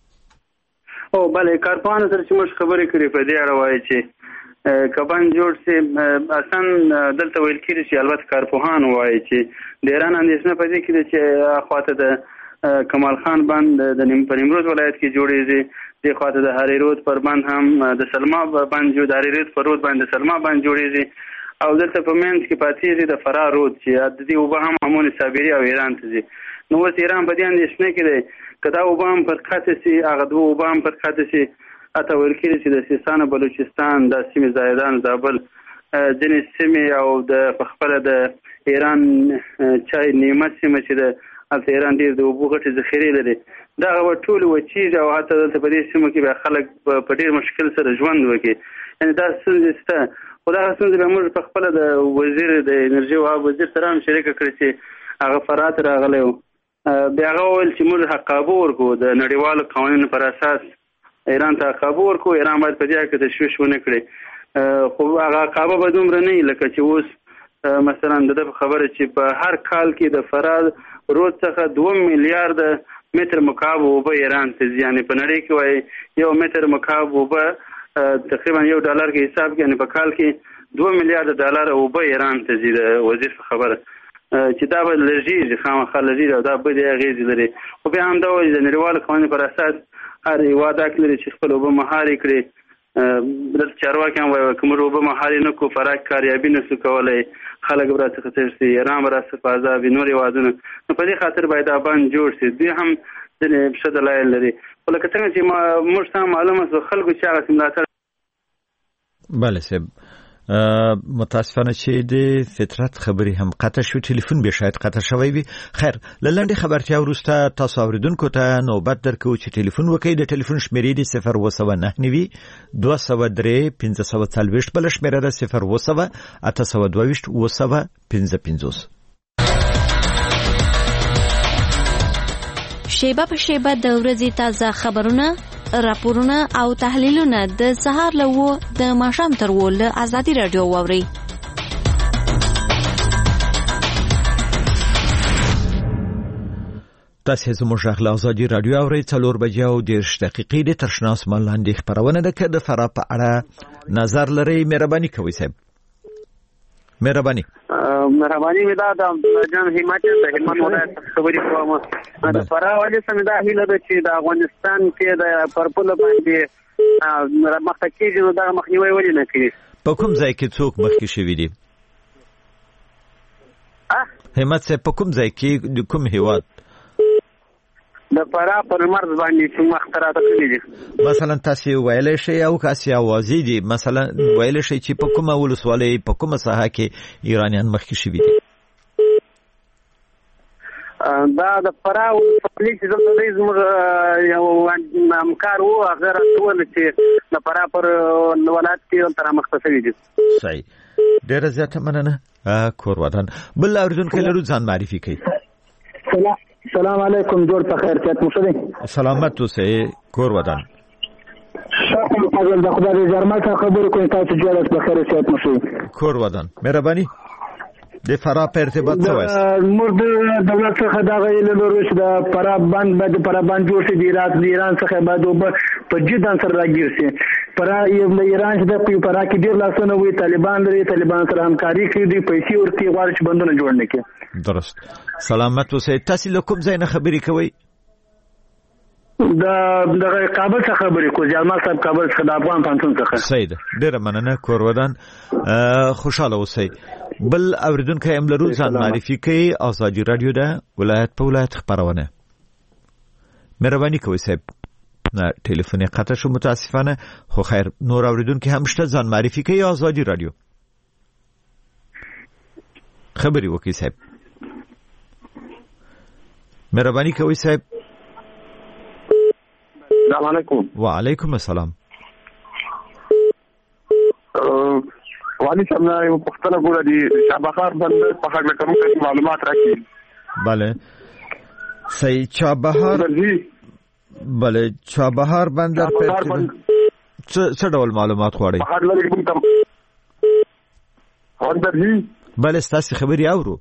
او بله کارپوهانو سره چې موږ خبرې کړې په دې اړه وایي چې که بند جوړ شي اصلا دلته ویل کېږي چې البته کارپوهان وایي چې د ایران اندېښنه په دې کې ده چې خواته د کمال خان بند د نیمروز ولایت کې جوړېږي، دې خواته د هریرود پر بند هم د سلما بند د هریرود پر رود باندې د سلما بند جوړېږي او دلته په منځ کې پاتېږي د فراه رود چې د دې اوبه هم امون صابري او ایران ته ځي. نو اوس ایران په دې اندېښنه کې دی که دا اوبه هم پر ښکته شي، هغه دوه اوبه هم پر ښکته شي. حتی ویل کېږي چې د سیستان او بلوچستان دا سیمې زاهدان زابل ځینې سیمې او د په خپله د ایران چای نیمه سیمه چې د هلته ایران ډېر د اوبو غټې ذخیرې لري، دغه به ټولې وچېږي او حتی دلته په دې سیمو کې بیا خلک په ډېر مشکل سره ژوند وکړي. یعنې دا ستونزې شته، خو دغه ستونزې بیا موږ په خپله د وزیر د انرژي او آب وزیر سره هم شریکه کړې چې هغه فراه ته راغلی و. بیا هغه وویل چې موږ حقابه ورکوو د نړیوالو قوانینو پر اساس ایران ته حقابه ورکوو، ایران باید په دې اړه تشویش ونه کړي. خو هغه حقابه به دومره نه وي لکه چې اوس مثلا د ده په خبره چې په هر کال کې د فراه رود څخه 2 میلیارد متر مکعب اوبه ایران ته ځي. یعنې په نړۍ کې وایي 1 متر مکعب اوبه تقریبا $1 کې حساب کې، یعنې په کال کې 2 میلیارد ډالر اوبه ایران ته ځي د وزیر په خبره چې دا به لږېږي، خامخا لږېږي او دا بدې اغېزې لري. خو بیا هم دا وایي د نړیوالو قوانینو پر اساس هر هېواد حق لري چې خپل اوبه مهارې کړي. دلته چارواکي هم وایي که موږ اوبه مهارې نه کړو فراه کاریابي نه شو کولی، خلک به راڅخه تښتي، ایران به راڅخه په عذاب وي، نور هېوادونه. نو په دې خاطر باید دا بند جوړ شي. دوی هم ځینې ښه دلایل لري، خو لکه څنګه چې موږ ته معلومه شوه خلکو چې هغسې ملاتړ. بله صاحب، متاسفانه چې د فطرت خبري هم قطع شو ټلیفون به شاید قطع شوی وي خیر لنډه خبرتیا ورسته تاسو اوریدونکو ته نوبت درکو چې ټلیفون وکړئ د ټلیفون شمیرې د 009 203 540 بل شمیره ده 0 822 955 شیبه په شیبه د ورځې تازه خبرونه راپورونه او تحلیلونه د سهار له د ماښام تر له آزادي رادیو واوري تاسو زموږ غږ له آزادي رادیو اورئ 4 بجې او 10 دقیقې د ترشناس ملاندې خبرونه ده د فرا په اړه نظر لري مهرباني کوئ صاحب مهرباني ودا د جان هیماچل د هلمند ولایت خبرې کوم د فرا ولې سمدا هیله ده چې د افغانستان کې د پرپل باندې مخکې نو دا مخنیوي ولې نه کوي په کوم ځای کې څوک مخکې شوی دی همت صاحب په کوم ځای کې کوم هیواد د فرا پر مرز باندې چې مخترات کړی دي مثلا تاسو ویلې شي او کاسي اوازې دي مثلا ویلې شي چې په کومه ولسوالۍ په کومه ساحه کې ایرانیان مخکې شوي دي دا د فرا ولسوالۍ چې زموږ یو همکار وو هغه راټول چې د فرا پر ولایت کې تر مختص شوي دي صحیح ډېر زیاته مننه کور ودان بل اوریدونکو لرو ځان معرفي کوي السلام علیکم جوړ په خیر چات مو شوي سلامت اوسئ کور ودان شکر فضل د خدای دې زرمات خبرې کوي تاسو جوړ په خیر چات مو شوي کور ودان مهرباني د فرا په ارتباط څه وایي مرد دولت څخه دا غوښتل لرو چې د فرا باندې جوړ شي د ایران څخه باندې په جدان سره راګیر شي فرا یو ایران چې د فرا کې ډیر لاسونه وي طالبان سره همکاري کوي د پیسې ورته غواړي چې بندونه جوړ نه کړي درست سلامت اوسئ تاسو له کوم ځای نه خبرې کوئ د کابل څخه خبرې کوم جمال صاحب کابل څخه د افغان پانتون څخه سید ډیر مننه کور ودان خوشاله اوسئ بل اوریدونکو هم لرو ځان معرفي کوي آزادي رادیو ده ولایت په ولایت خبرونه مهرباني کوئ صاحب نه ټلیفون قطع شو متاسفانه خو خیر نور اوریدونکو هم شته ځان معرفي کوي آزادي رادیو خبري وکي صاحب مهرباني کوي صاحب السلام علیکم وعلیکم السلام والی صاحب نه یو پښتنه ګوره دي شابخار بندر په هغه کوم معلومات راکړي bale صحیح چابهار bale چابهار بندر په څه ډول معلومات غواړي په هغه لري کوم بندر دي bale ستاسو خبري اورو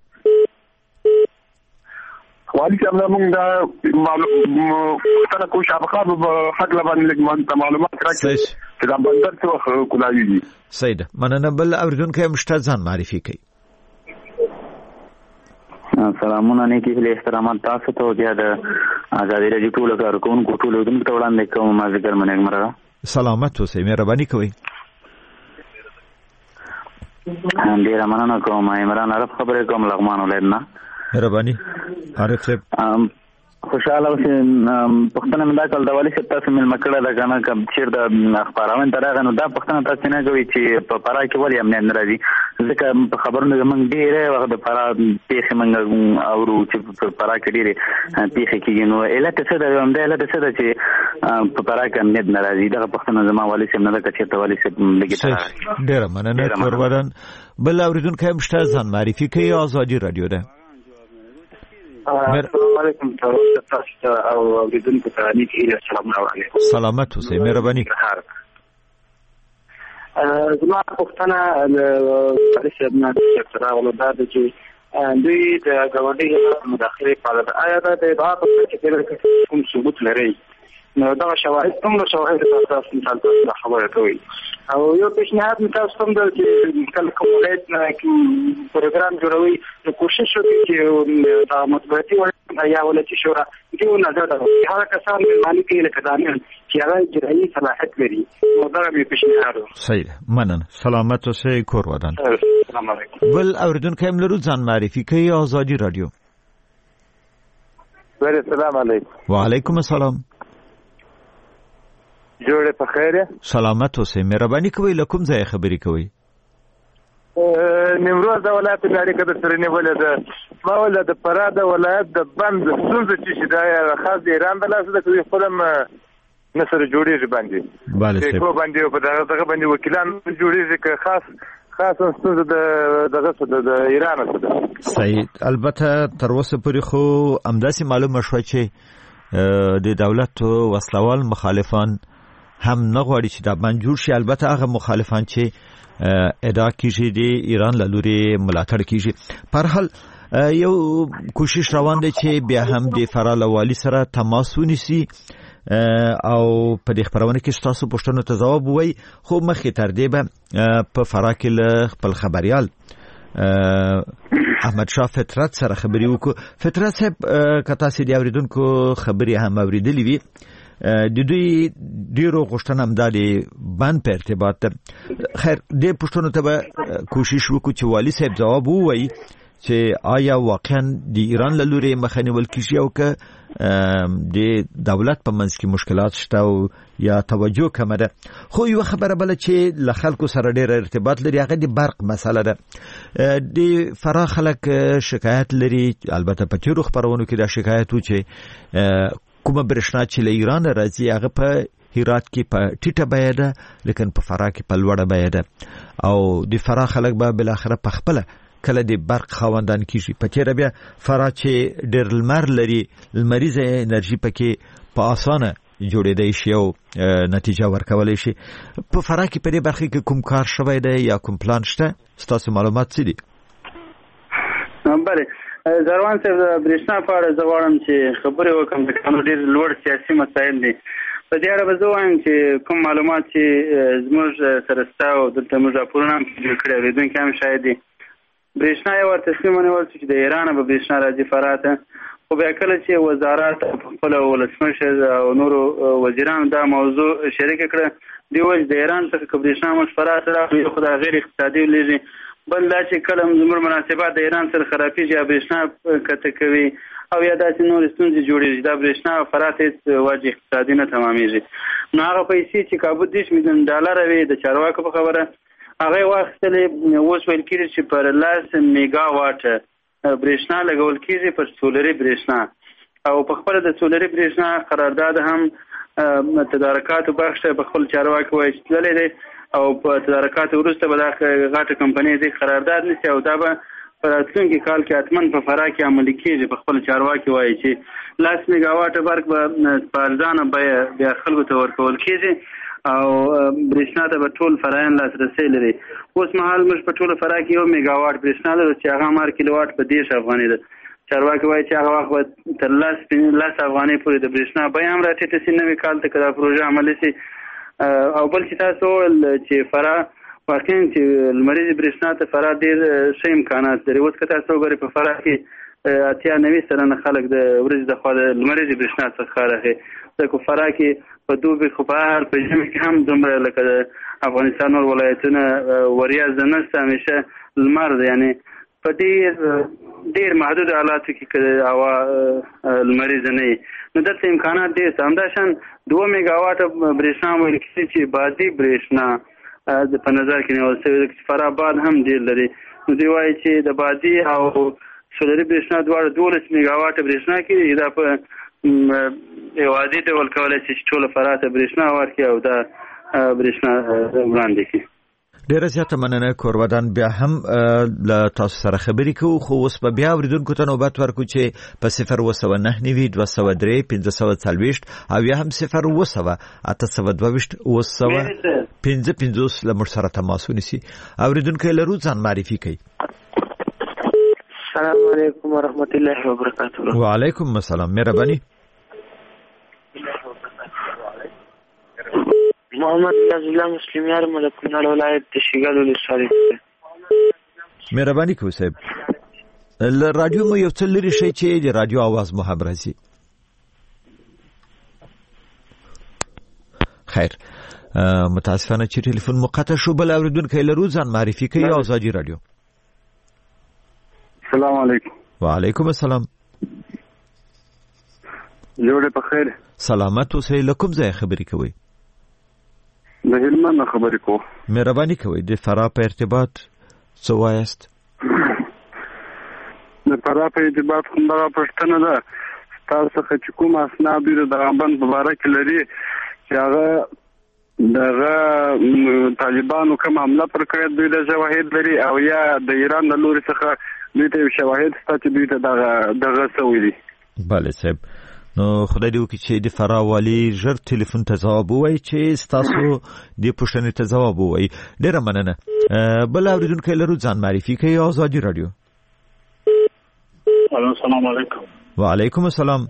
والی صاحب موږ دا پښتنه کو شابخار په هغه باندې معلومات راکړي چې دا بندر څه کولاوي دي سید مننه بل اوریدونکو مشته ځان معرفي کوي سلامونه نیکی له احترامات تاسو ته بیا د آزادي رادیو ټول کارکونکو ټول دغه وړاندې کوم ما ذکر منګ مرا سلامت اوسئ مهرباني کوئ ډیر مننه کوم عمران عرب خبره کوم لغمان ولادنا مهرباني عارف صاحب خوشاله اوسئ پښتنه مدا کول د والي ستا سمل مکړه دا کنه کوم چیر د اخبارونه ترغه نو دا پښتنه تاسو نه کوي چې په پرا کې ولې امن نه راځي ځکه په خبرونه موږ ډیره وخت د پرا پیښه موږ اورو چې په پرا کې ډیره پیښه کیږي نو اله څه دا هم ده اله څه دا چې په پرا کې امن نه راځي دا پښتنه زما والي سم نه دا چې ته والي سم لګیته ډیره مننه ورودن بل اوریدونکو هم شته ځان معرفي کوي آزادي رادیو ده السلام علیکم تاسو او اوریدونکو ته نیکی السلام علیکم سلامت اوسئ مهرباني زما پښتنه د شبنه سره ولدا د چې دوی د غوډي مداخله په اړه آیا د دغه په چې کوم ثبوت لري نو دا شواهد کوم شواهد تاسو ته خبره کوي او یو پیشنهاد مې تاسو ته د کله کوم ولایت نه پروګرام جوړوي نو کوشش وکړئ چې د مطبوعاتي یا ولایتي شورا دې نظر راوړي هغه کسان مالي کې لکه دانیان چې هغه اجرایي صلاحیت لري نو دا مې پیشنهاد صحیح مننه سلامت اوسئ کور ودان السلام علیکم بل اوریدونکو هم لرو ځان معرفي کوي آزادي رادیو السلام علیکم وعلیکم السلام جوړه په خیره سلامت اوسئ مهرباني کوئ له کوم ځای خبرې کوئ نیمروز د ولایت د اړیکه د سره نیولې ده ما ول د فراه د ولایت د بند څنګه چې دا خاص د ایران د لاس د کوي خپل نصر جوړیږي باندې کو باندې په دغه باندې وکیلان جوړیږي که خاص څنګه د ایران سره صحیح. البته تر اوسه پورې خو امداسي معلومه شو چې د دولت وسلوال مخالفان هم نه غواړي چې دا منجور شي. البته هغه مخالفان چې ادعا کیږي د ایران له لوري ملاتړ کیږي. په هر حال یو کوشش روان دی چې بیا هم د فراه له والي سره تماس ونیسي او په دې خبرونه کې تاسو پوښتنو ته ځواب وایي. خو مخکې تر دې به په فراه کې له خپل خبريال احمد شاه فطرت سره خبري وکړو. فطرت صاحب کتا سي دی اوریدونکو خبري هم اوریدلې وي. د دوی ډیرو غوښتنه هم د بند په ارتباط خیر دې پښتنو ته به کوشش وکړو چې والي صاحب جواب ووایي چې آیا واقعا د ایران له لوري مخنیول کیږي او که د دولت په منځ کې مشکلات شته او یا توجه کم ده. خو یو خبره بل چې له خلکو سره ډیر ارتباط لري هغه د برق مسله ده. د فراه خلک شکایت لري، البته په چیرو خبرونو کې دا شکایت و چې کومه برښنا چې له ایران راځي هغه په هرات کې په ټیټه بیه ده لیکن په فراه کې په لوړه بیه ده او د فراه خلک به بل اخره په خپل کله د برق خواندان کیږي. په چیرې بیا فراه چې ډېر لمر لري لمریزه انرژي پکې په اسانه جوړېدای شي او نتیجه ورکولای شي. په فراه کې په دې برخه کې کوم کار شوی دی یا کوم پلان شته؟ ستاسو معلومات څه دي؟ بله زروان صاحب برېښنا په اړه زه غواړم چې خبرې وکړم. د قانون ډېر لوړ سیاسي مسایل دي. په دې اړه به زه وایم چې کوم معلومات چې زموږ سره شته او دلته موږ راپورونه هم جوړ کړي اورېدونکي هم شاید دي. برېښنا یو تصمیم ونیول چې د ایران به برېښنا راځي فراه ته. خو بیا کله چې وزارت خپل ولسمشر او نورو وزیرانو دا موضوع شریک کړه دی وایي د ایران څخه برېښنا موږ فراه ته راغلي خو دا غیر اقتصادي ولېږي. بل دا چې کله زموږ مناسبات د ایران سره خرابېږي یا برېښنا کته کوي او یا داسې نور ستونزې جوړېږي دا برېښنا فراه ته هېڅ وجه اقتصادي نه تمامېږي. نو هغه پیسې چې کابو 30 میلیون ډالره وي د چارواکو په خبره هغه واخیستلې اوس ویل کېږي چې پر 10 میگا واټ برېښنا لګول کېږي پر سولري برېښنا او په خپل د سولري برېښنا قرارداد هم تدارکاتو بخش په خپل چارواکي وایي چې تللی دی او په تدارکات وروسته به دا غاټه کمپنۍ دې قرارداد نیسي او دا به په راتلونکي کال کې حتما په فراه کې عملي کېږي. په خپل چارواکي وایي چې 10 میگا واټه برق به په ارزانه بیه بیا خلکو ته ورکول کېږي او برېښنا ته به ټول فرایان لاسرسی لري. اوس مهال موږ په ټوله فراه کې 1 میگا واټ برېښنا لرو چې هغه مار کیلو واټ په 10 افغانۍ ده. چارواکي وایي چې هغه وخت به تر 10 افغانۍ پورې د برېښنا بیه هم راټیټه شي نوي کال ته که دا پروژه عملي شي. او بل چې تاسو چې فراه واقعا چې لمریزې برېښنا ته فراه ډېر ښه امکانات لري. اوس که تاسو وګورئ په فراه کې 80-90 سلنه خلک د ورځې د خوا د لمریزې برېښنا څخه کار اخلي. ځکه فراه کې په دوبي خو په هر په ژمي کې هم دومره لکه د افغانستان نور ولایتونه وریځ نشته همیشه لمر دی. یعنې په ډېر محدود حالاتو کې که هوا لمریزه نه وي نو دلته امکانات ډېر شته. همداشان 2 میگا واټه برېښنا ویل کېږي چې بادي برېښنا په نظر کې نیول شوې ده چې فراه باد هم ډېر لري. نو دوی وایي چې د بادي او سولري برېښنا دواړه 12 میگا واټه برېښنا کېږي. دا په یوازې ډول کولی شي چې ټوله فراه ته برېښنا ورکړي او دا برېښنا وړاندې کړي. ډیره زیاته مننه کورودان. بیا هم له تاسو سره خبرې کوو خو اوس به بیا اوریدونکو ته نوبت ورکړو چې په 019 203 540 او یا هم 0 822 له موږ سره تماس ونیسي. اوریدونکو لرو ځان معرفي کوي. السلام علیکم ورحمت الله وبرکاته. وعلیکم السلام. مهرباني. محمد رضی مسلم یار ملکونال ولایت شیګل ولسوالۍ. مهرباني کوئ صاحب. ل رادیو مو یو څه لري شي چې د رادیو आवाज مو هم راځي. خیر متاسفانه چې ټلیفون مقطع شو. بل اوریدونکو لرو ځان معرفي کوي. آزادي رادیو. السلام علیکم. وعلیکم السلام. جوړه په خیر. سلامت اوسئ. لکم ځای خبرې کوي. د هلمند خبرې کوم. مهرباني کوئ د فراه په ارتباط څه وایست؟ د فراه په ارتباط همدغه پوښتنه ده تاسو څخه چې کوم اسناد د بند په اړه کې لري چې هغه دغه طالبانو کوم حمله پر کړې دوی د شواهد لري او یا د ایران د لوري څخه دوی ته شواهد شته چې دوی ته دغه سوي دي. بله صاحب، نو خدای دې وکړي چې د فراه والي ژر ټلیفون ته ځواب ووایي چې ستاسو دې پوښتنې ته ځواب ووایي. ډېره مننه. بل اورېدونکی لرو، ځان معرفي کوي. ازادي راډیو. السلام علیکم. وعلیکم السلام.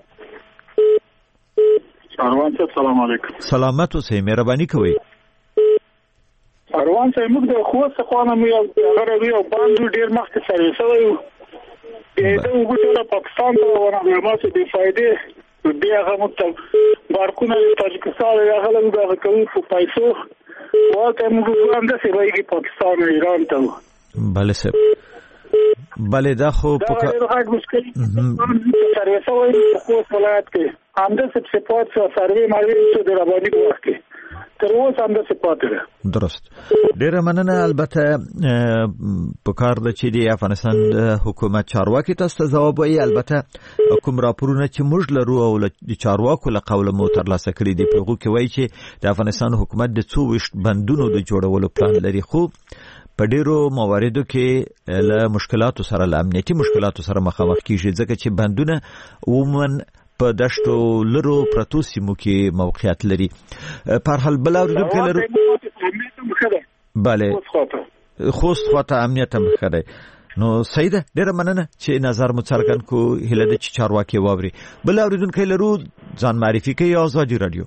اروان صاحب سلام علیکم. سلامت اوسئ، مهرباني کوئ. اروان صاحب موږ د خوست خوانه مې غره یو باندې ډیر مخکې سره شوی و. دا وګورئ پاکستان ته ورغله ماته د فائدې بیا هغه متل بارکونه د تاجکستان یا غلط دا کوي په پیسو واته موږ هم د سیوایي پاکستان او ایران ته. بله صاحب، بله دا خو دا غږ مشکل سرویس وایي په ولایت کې همدا سپورت سروي مالي څه د رابطې کوي تر اوسه هم د سپورت ده. درست. ډیره مننه. البته په کار د چې د افغانستان حکومت چارواکي تاسو ته ځواب وایي. البته کوم راپورونه چې موږ لرو او د چارواکو له قوله مو ترلاسه کړي دي په هغو کې وایي چې د افغانستان حکومت د 24 بندونو د جوړولو پلان لري، خو په ډیرو مواردو کې له مشکلاتو سره، له امنیتي مشکلاتو سره مخامخ کیږي ځکه چې بندونه عموما په دشتو لرو پرتو سیمو کې موقعیت لري. په هر حال بل اورېدونکی لرو. بله، خوست خواته امنیت هم ښه دی. نو صحیح ده، ډیره مننه چې نظر مو څرګند کو. هیله ده چې چارواکي واوري. بل اورېدونکی لرو، ځان معرفي کوي. ازادي راډیو.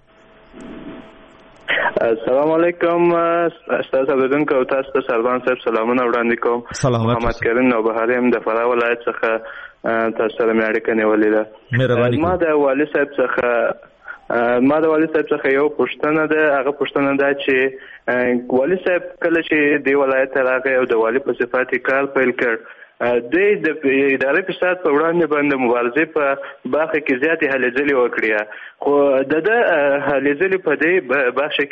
السلام علیکم. استاد اوریدونکو او تاسو ته سربان صاحب سلامونه وړاندې کوم. محمد کریم نوبهاري هم د فراه ولایت څخه تاسو سره مې اړیکه نیولې ده. ما د والي صاحب څخه یو پوښتنه ده. هغه پوښتنه ده چې والي صاحب کله چې دی ولایت ته راغی او د والي په صفت کار پیل کړ، د ادارې فساد په وړاندې باندې مبارزې په برخه کې زیاتې هلې ځلې وکړې، خو د هلې ځلې په دې برخه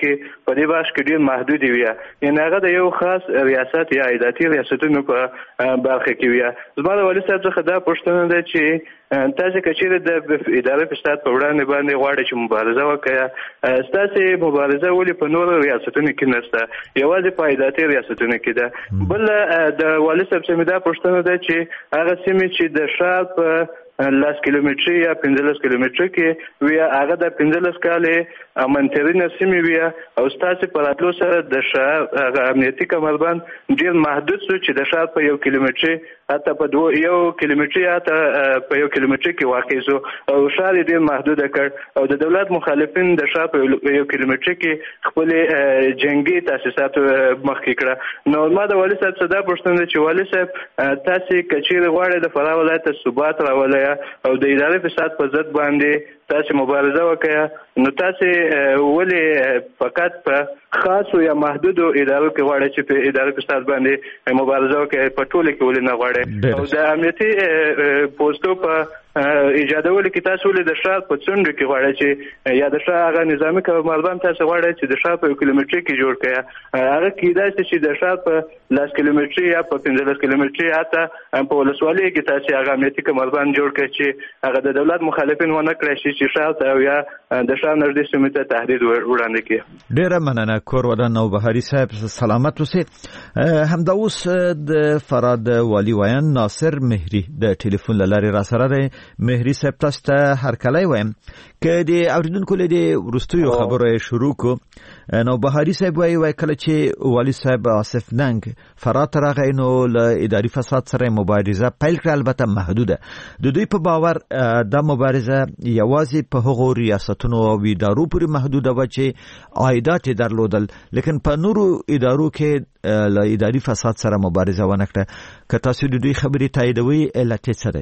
کې ډېر محدودې وي، یعنې هغه د یو خاص ریاست یا عایداتي ریاستونو په برخه کې وي. زما د والي صاحب څخه دا پوښتنه ده چې تاسو که چیرې د ادارې فساد په وړاندې باندې غواړئ چې مبارزه وکړئ، ستاسې مبارزه ولې په نورو ریاستونو کې نشته، یوازې په عایداتي ریاستونو کې ده؟ بل د والي صاحب څخه دا پوښتنه ده چې هغه سیمې چې د ښار په 10 کیلومتري یا 15 کیلومتري کې وي، هغه د 15 کالې امنترینه سیمې وي او ستاسې په راتلو سره د ښار امنیتي کمربند ډېر محدود شو چې د ښار په 1 کیلومتري حتی په 1 کیلومتري حتی په 1 کیلومتري کې واقع شو او ښار یې ډېر محدوده کړ او د دولت مخالفین د ښار په 1 کیلومتري کې خپل جنگي تاسیسات مخکې کړه. نو ما د والي صاحب څخه دا پوښتنه چې والي صاحب تاسې که چیرې غواړئ د فراه ولایت ته ثبات راولئ او د ادارې فساد په ضد باندې تاسې مبارزه وکړئ، نو تاسې ولې فقط په خاصو یا محدودو ادارو کې غواړئ چې په ادارې فساد باندې مبارزه وکړئ، په ټولو کې ولې نه غواړئ؟ او د امنیتي پوستو په ایجادولو کې تاسو ولې د ښار په څنډو کې غواړئ چې یا د ښار هغه نظامي کمربند تاسو غواړئ چې د ښار په 1 کیلومتري کې جوړ کړئ، هغه کېدای شي چې د ښار په 10 کیلومتري یا په 15 کیلومتري حتی په ولسوالۍ کې تاسو هغه امنیتي کمربند جوړ کړئ چې هغه د دولت مخالفین ونه کړی شي چې ښار ته یا د ښار نږدې سیمې ته تهدید وړاندې کړي. ډېره مننه. کور ودان نوبهاري صاحب سلامت اوسئ. همدا اوس د فراه د والي ویان ناصر مهري د ټلیفون له لارې را سره دی. مهري صاحب تاسو ته هرکلی وایم. که د اورېدونکو له دې وروستیو خبرو شروع کو، نوبهاري صاحب وایي کله چې والي صاحب آصف ننګ فراه ته راغی نو له اداري فساد سره مبارزه پیل کړه، البته محدوده. د دوی په باور دا مبارزه یوازې په هغو ریاستونو او ادارو پورې محدوده وه چې عایدات یې درلودل، لیکن په نورو ادارو کې له اداري فساد سره مبارزه ونه کړه. که تاسو د دوی خبرې تاییدوئ، علت یې څه دی؟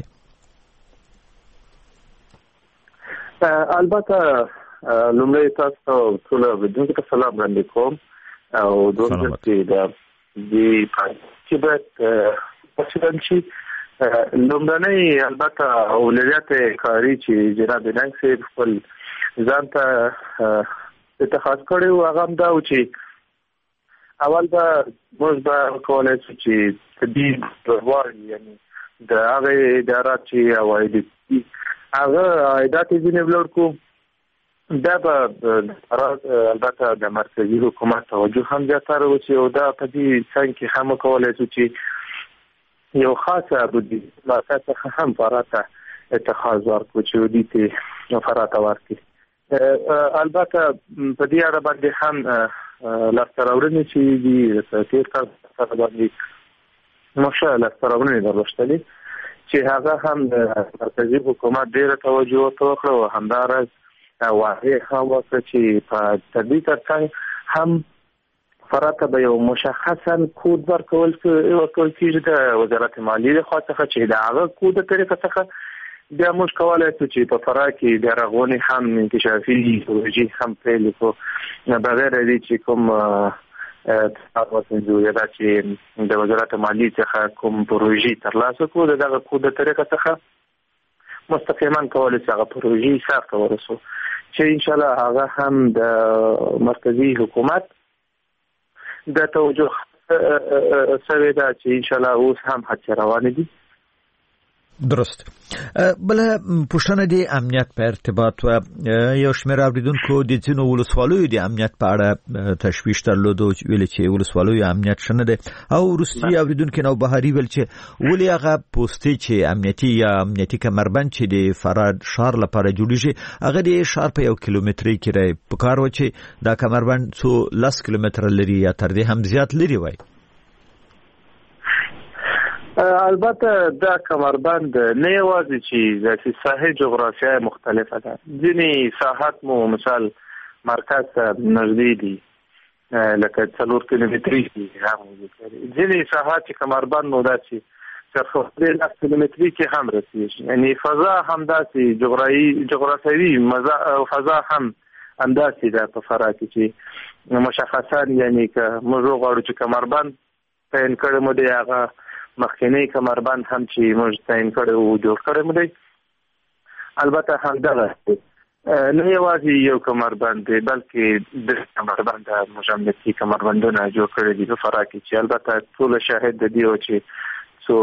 البته لومړی تاسو ته ټول اورېدونکو ته سلام وړاندې کوم او دویم چې باید پرسیدل شي لومړنۍ البته اولویت کاري چې جناب ننګ صاحب خپل ځان ته اتخاذ کړی و هغه هم دا و چې اول به موږ به کولای شو چې تدبیر وړاندې یعنی د هغه ادارات چې عواید دي هغه عایدات ځینې ولور کو دا به البته د مرکزی حکومت توجه هم زیاتره وشي او دا په دې څنګه کې هم کولای شو چې یو خاصه بودی مارکات هم فراته اتخاذ ورکو چې ودی ته فراته ورکي البته په دې اړه باندې هم لاستراورنې چې دي تیر کال سره باندې مشه لاستراورنې درلوشتلې چې هغه هم د مرکزی حکومت ډیره توجه وکړه او همدارس واقع هم وکړه چې په تدبیر ترڅنګ هم فراته به یو مشخصا کود ورکول کېږي د وزارت مالیې لخوا څخه چې د هغه کود د طریقه څخه بیا موږ کولی شو چې په فراه کې د رغونې هم انکشافي پروژې هم پیل کړو بغیر دې چې کوم یا دا چې د وزارت مالیې څخه کوم پروژې ترلاسه کړو دغه کود د طریقه څخه مستقیما کولی شو هغه پروژې سرته ورسو چې انشاءالله هغه هم د مرکزی حکومت د توجه سوی دا چې انشاءالله اوس هم هڅې روانې دي. درست. بل پوښتنه د امنیت په ارتباط و یو شمېر اوریدونکو د ځینو ولسوالیو د امنیت په اړه تشویش درلود او ویل چې ولسوالیو امنیت شنه ده او روسي اوریدونکو نو بهاري ویل چې ولې هغه پوسټي چې امنیتي کمربند چې د فراد شهر لپاره جوړیږي هغه د شهر په 1 کیلومتري کې په کار و چې دا کمربند څو 10 کیلومتر لري یا تر دې هم زیات لري وای. البته دا کمربند نه یوازې چې د ساحې جغرافیه مختلفه ده ځینې ساحات مو مثال مرکز نږدې دي لکه 4 کیلومتري هم ځینې ساحات چې کمربند مو داسې صرف 10 کیلومتري کې هم رسیږي یعنی فضا هم داسې جغرافیوي فضا هم انداسې ده په فراه کې چې مشخصا یعنی که موږ غواړو چې کمربند تعین کړی مو دی هغه مخکنی کمربند هم چې موږ تعین کړی او جوړ کړی مو دی البته همدغه نه یوازې یو کمربند دی بلکې د کمربند مجمدي کمربندونه جوړ کړی دي په فراه کې چې البته ټول شاهد دی او چې څو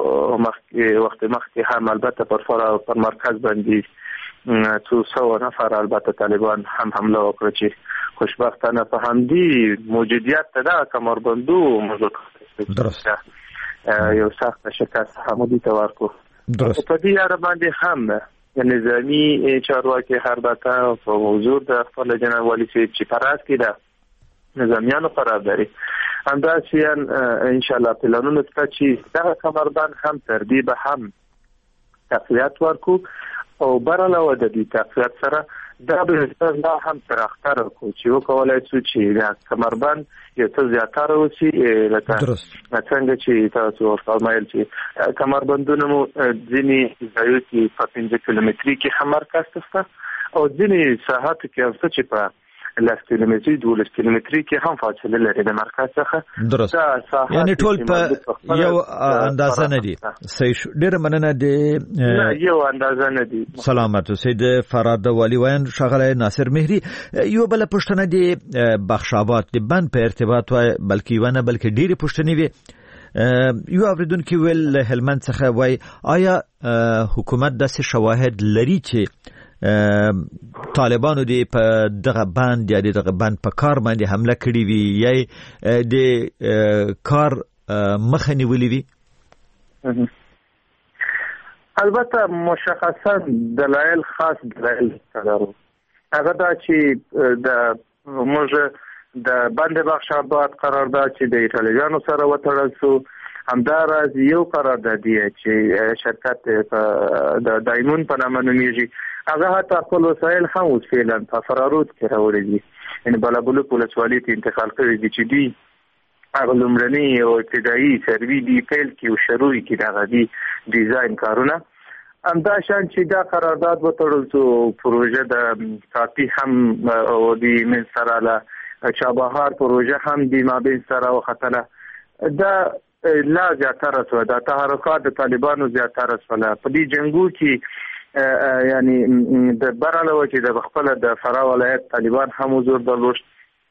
وخت مخکې هم البته پر فراه پر مرکز باندې 200 نفر البته طالبان هم حمله وکړه چې خوشبختانه په همدې موجودیت ته دا کمربندو موجود درست یو سخت شکست حمودی ته ورکو. درست. په دې اړه باندې هم نظامی چارواکي هربته په حضور د خپل جناب والي چې پراز کې ده نظامیانو قرار لري همداسې ان شاء الله پلانونه ته چې دا کمربند هم تر دې به هم تقویت ورکو او برعلاوه د دې تقویت سره دا به هم تر اختر کو چې وکولای شو چې دا کمربند یو څه زیاتره وشي لکه څنګه چې تاسو فرمایل چې کمربندونه مو ځینې ځایو کې په 15 کیلومتري کې هم مرکز ته او ځینې ساحات کې هم څه چې په 10 کیلومتري 12 کیلومتري کې هم فاصله لري د مرکز څخه. درست. یعنی ټول په یو اندازه نه دي. صحیح. ډېر مننه دي. یو اندازه نه دي. سلامت سید فراد والی وین شغله ناصر مهری یو بل پښتنه دي بخشابات د بند په ارتباط و بلکې ونه بلکې ډېری پښتنې وي یو اوریدونکو ویل هلمند څخه وای آیا حکومت داسې شواهد لري چې طالبانو دی په دغه بند یا دغه بند په کار باندې حمله کړې وي یا د کار مخه نیولې وي؟ البته مشخصا دلایل خاص دلایل لرو هغه دا چې د موږ د بند بخشابات قرارداد چې د ایټالویانو سره وتړل شو همداراز یو قرارداد دی چې شرکت د دایمون په نامه نومیږي هغه حتی خپل وسایل هم اوس فعلا په فرارود کې راوړي دي یعنی بلابلوک ولسوالۍ ته انتقال کړي دي چې دی هغه لومړني او ابتدایي سروي دی پیل کې او شروع کې دغه دی ډیزاین کارونه همدا شان چې دا قرارداد وتړل شو پروژه د کاپی هم او دی من سره له چابهار پروژه هم دی مابین سره وختله دا لا زیاتره شو دا تحرکات د طالبانو زیاتره شو په دې جنگو کې یعنی د برعلاوه چې د خپل د فراه ولایت طالبان هم حضور درلود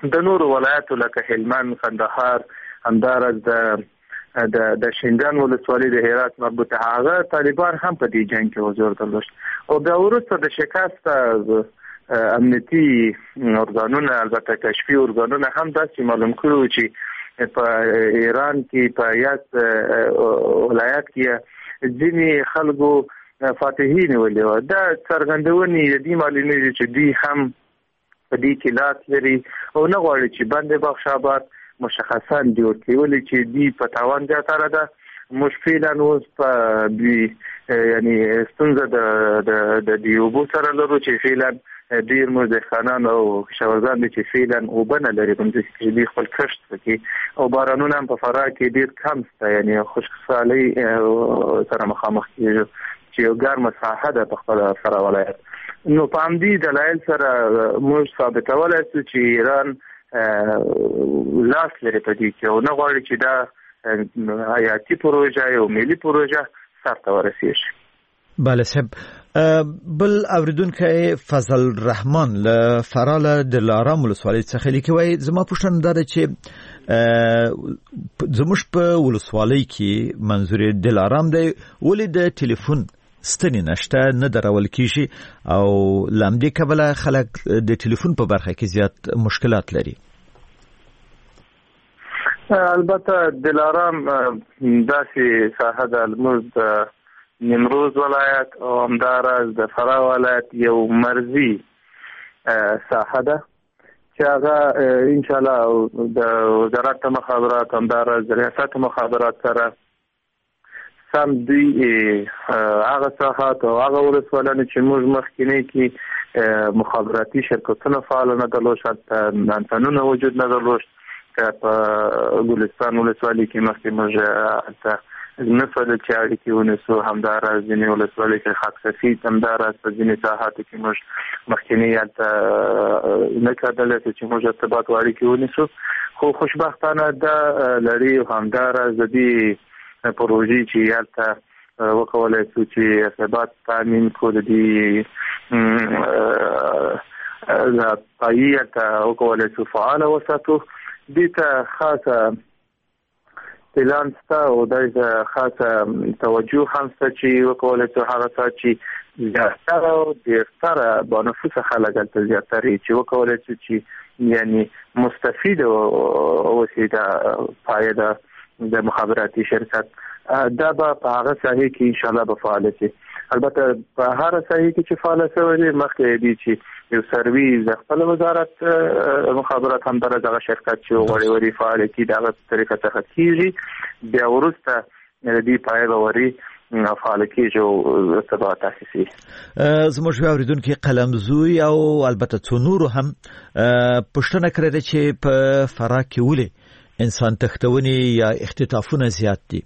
د نورو ولایتو لکه هلمند، کندهار، همدارس د شینډان ولسوالۍ د هرات مربوطه هغه طالبان هم په دې جنگ کې حضور درلود او بیا وروسته د شکست امنیتي ارګانونه البته کشفي ارګانونه هم داسې معلوم کړو چې په ایران کې په یاد ولایت کې ځینې خلکو فاتحین ولې دا څرګندونې دې معلومې چې دوی هم په دې کې لاس لري او نه غواړي چې بند بخش آباد مشخصا جوړ کړي ولې چې دی په تاوان زیاتره ده مشکل اوس په یعنی ستونزه د دیوبو سره لرو چې فعلا ډیر مزخانان او شوازان چې فعلا وبنه لري باندې چې دی خپل کشت کوي او بارانونه هم په فراه کې ډیر کم ست یعنی خوشحالي سره مخامخ کیږي چې یو ګرمه ساحه ده په خپل فراه ولایت. نو په همدې دلایل سره موږ ثابتولای شو چې ایران لاس لري په دې کې او نه غواړي چې دا حیاتي پروژه او ملي پروژه سرته ورسیږي. بله صاحب بل اوریدونکو فضل الرحمن له فراله د لارام ولسوالۍ څخه لیکي زما پوښتنه ده چې زموږ په ولسوالۍ کې منظور د لارام دی ولې د ټلیفون ستنې نشته نه درول کیږي او لامدې کبله خلک د ټلیفون په برخه کې زیات مشکلات لري. البته دلارام داسې ساحه د الموز نیمروز ولایت او همدارس د فراه ولایت یو مرزي ساحه ده چې هغه ان شاء الله د وزارت مخابرات همدارس د ریاست مخابرات سره سم دوی هغه ساحات او هغه ولسوالانه چې موږ مخکینه کې مخابراتي شرکتونه فعال نه درلود انتنونه وجود نه درلود په ګلستان ولسوالۍ کې مخکې موږ نسل چې اړیکې ونیسو همدارس ځینې ولسوالۍ کې خاک سفید همدارس په ځینې ساحاتو کې موږ مخکینی یالته نه کېدلی چې موږ ارتباط او اړیکې ونیسو خو خوشبختانه دا لري همدارس د دې پروژې چې یالته وکولای شو چې ارتباط تامین کړو د دې د پایې ته وکولای شو فعال وساتو دې ته خاصه اعلان ستا او د خاصه توجه هم ستا چې وکولای شو هغه څه چې زیاتره او ډېرتره بانفوسه خلک هلته زیاتره چې وکولای شو چې یعنی مستفید اوسي د پایې د مخابراتي شرکت دا به په هغه ساحه کې ان شاء الله به فعال شي. البته په هر ساحه کې چې فعال شوی دی مخکې دی چې یو سرویس د خپل وزارت مخابرات هم دغه شرکت چې وړي فعال کی دغه طریقه څخه کیږي بیا ورسته د دې پایله وری فعال کیږي او ارتباط تاسیسي. زموږ اوریدونکو قلمزوی او البته څونور هم پښتنه کړی چې په فراه کې ولې انسان تختونی یا اختطافونه زیات دي.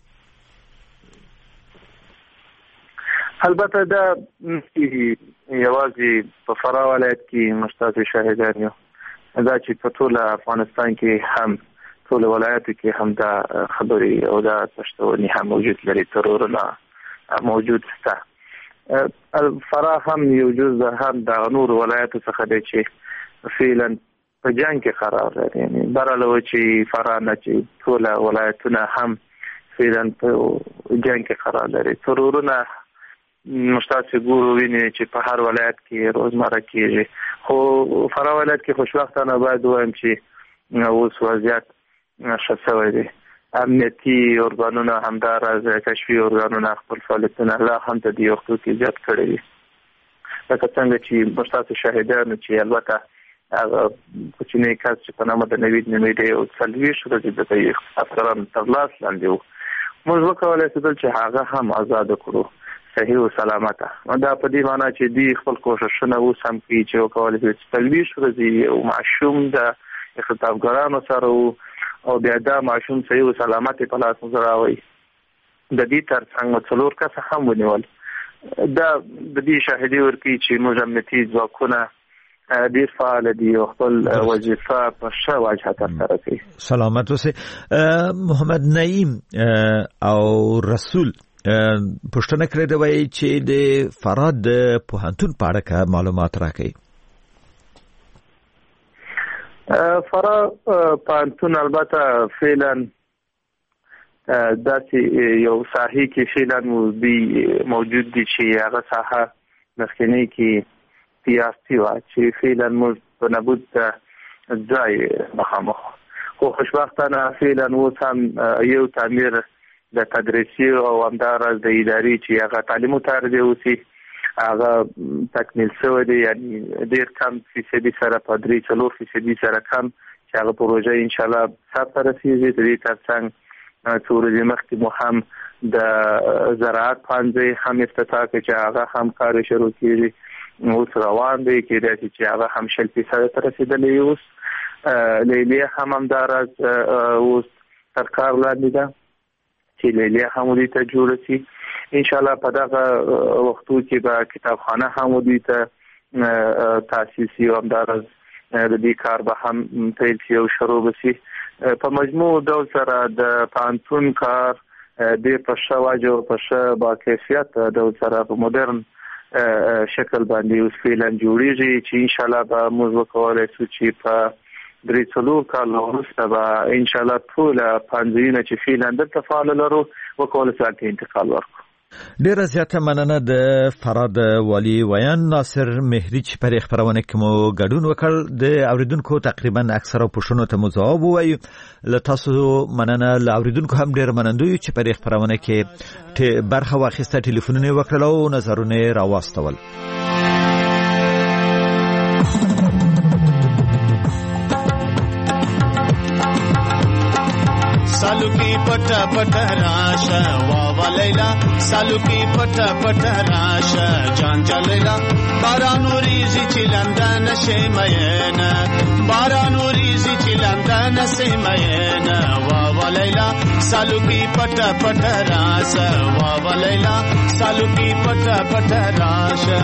البته دا یوازې په فراه ولایت کې مشتاق شاهدان یو دا چې په ټول افغانستان کې هم ټول ولایتو کې هم دا خبرې او دا تشتونی هم موجود لري ترورونه موجود شته. فراه هم یو جزء هم د نور ولایتو څخه دی چې فعلا په جنگ کې قرار لري یعنی برالو چې فراه نه چې ټول ولایتونه هم فعلا په جنگ کې قرار لري. ترورونه مشتاق ګورو ویني چې په هر ولایت کې روزمره کېږي خو فراه ولایت کې خوشبختانه باید وایم چې اوس وضعیت ښه شوی دی. امنیتي ارګانونه همدارس کشفي ارګانونه خپل فعالیتونه لا هم د دې وختو کې زیات کړي دي لکه څنګه چې مشتاق شاهدانو چې البته هغه کوچنی کس چې په نامه د نوید نومیدي او څلوېښت ورځې د افسران تر لاس لاندې وو موږ وکولای شو چې هغه هم آزاد کړو صحیح او سلامته. دا په دې معنی چې دی خپل کوششونه اوس هم کوي چې وکولای شي چې څلوېښت ورځې او معشوم د اختطافګرانو سره او بیا دا معشوم صحیح او سلامته په لاس راوړي. د دې ترڅنګ څلور کس هم ونیول. دا د دې شاهدي ورکوي چې موږ امنیتي ځواکونه ډیر فعال دي او خپل وظیفه په ښه وجه ترسره کوي. سلامت اوسئ. محمد نعیم او رسول پښتنه کړی دی چې د فراه د پوهنتون په اړه معلومات راکړي. فرا پانتون البته فعلا داسې یو ساحې کې فعلا موجود دي چې هغه ساحه مخکنی کې سیاسي وه چې فعلا موږ په نبود ځای مخامخ خو خوشبختانه فعلا اوس هم یو تعمیر د تدریسي او همداراز د ادارې چې هغه تعلیم او تربیه اوسي هغه تکمیل شوی دی، یعنی ډېر کم فیصدي سره په 3-4% سره کم چې هغه پروژه انشاءالله سر ته رسېږي. د دې ترڅنګ څو ورځې مخکې مو هم د زراعت پوهنځی هم افتتاح کړ چې هغه هم کار شروع کېږي، اوس روان دی، کېدای شي چې هغه هم 0% ته رسېدلی. اوس لیلیه هم همداراز اوس تر کار لاندې ده چې لیلیه هم دوی ته جوړه شي. انشاءالله په دغه وختو کې به کتابخانه هم دوی ته تاسیس شي او همداراز د دې کار به هم پیل شي او شروع به شي. په مجموع ډول سره د پوهنتون کار ډېر په ښه وجه او په ښه باکیفیت ډول سره په مدرن شکل باندې اوس فعلا جوړېږي چې انشاءالله به موږ وکولی شو چې په 3-4 کال وروسته به انشاءالله ټول پوهنځیونه چې فعلا دلته فعال لرو وکولی شو هلته انتقال ورکړو. ډیره زیاته مننه د فراه د والي ویان ناصر مهری چې پر خبرونه کې مو ګډون وکړ. د اوریدونکو تقریبا اکثره پوښتنو ته مو ځواب ووایي. له تاسو مننه، له اوریدونکو هم ډیر مننه یو چې پر خبرونه کې برخه واخیسته، ټلیفونونه وکړل او نظرونه راوستول. سالو کی پټه پټه راشه وا لیلا، سالو کی پټه پټه راشه جان چلیلا، بارانو ریزی چې لندن شي مېنا، بارانو ریزی چې لندن شي مېنا وا لیلا، سالو کی پټه پټه راشه وا لیلا، سالو کی پټه پټه راشه.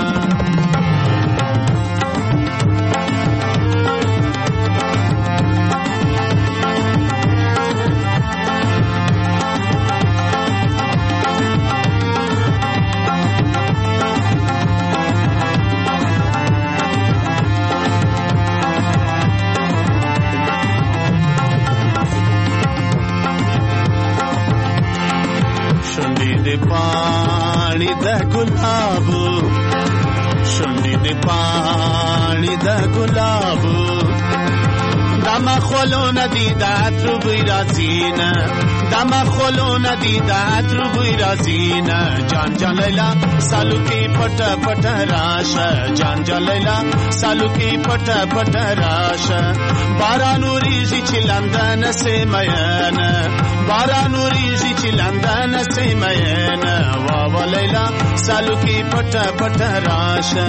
पानी द गुलाब शोंडी दे पानी द गुलाब دما خلو ندی دات رو بی رازینا، دما خلو ندی دات رو بی رازینا، جان جان لیلا سالو کی پٹا پٹا راشا، جان جان لیلا سالو کی پٹا پٹا راشا. بارانو ریزی چی لندن سے میانا، بارانو ریزی چی لندن سے میانا وا لیلا سالو کی پٹا پٹا راشا.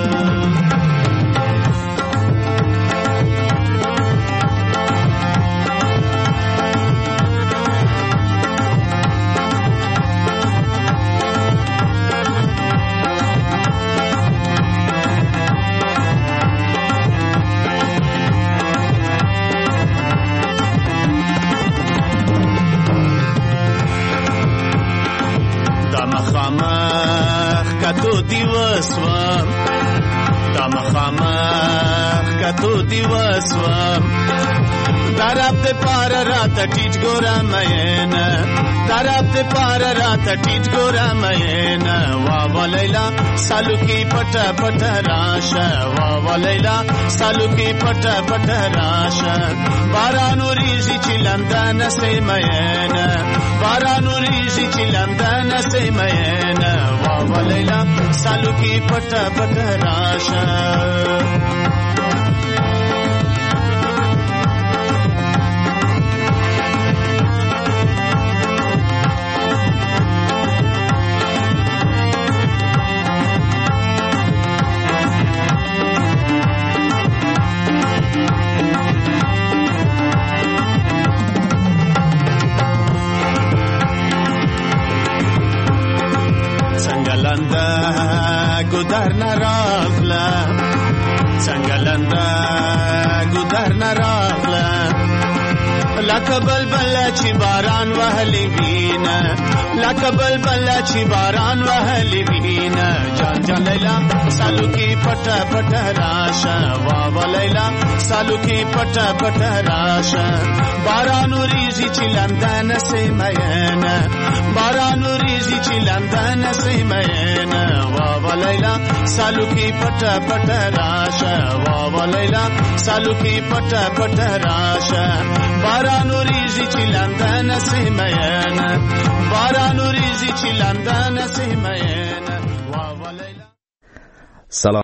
کتو دیوسوام دا مخامخ کتو دیوسوام دراب ته پار رات ټیټ ګورا مېنا، دراب ته پار رات ټیټ ګورا مېنا وا لیلا سالو کی پټا پټا راشه وا لیلا سالو کی پټا پټا راشه. بارانو ریزی چې لندن سه مېنا، بارانو ریزی چې لندن سه مېنا وا لیلا سالو کی پټا پټا راشه. گودر نراغلا څنګه لندا گودر نراغلا لکه بلبل چې باران وهلی وینه لکه بلبل چې باران وهلی وینه جان جان لیلا سالو کې پټه پټه راشه وا لیلا سالو کې پټه پټه راشه باران وريږي چې لندن سي مېنه باران وريږي چې لندن سي مېنه وا لیلا سالو کې پټه پټه راشه وا لیلا سالو کې پټه پټه راشه باران وريږي چې لندن سي مېنه باران وريږي چې لندن سي مېنه وا لیلا. سلام.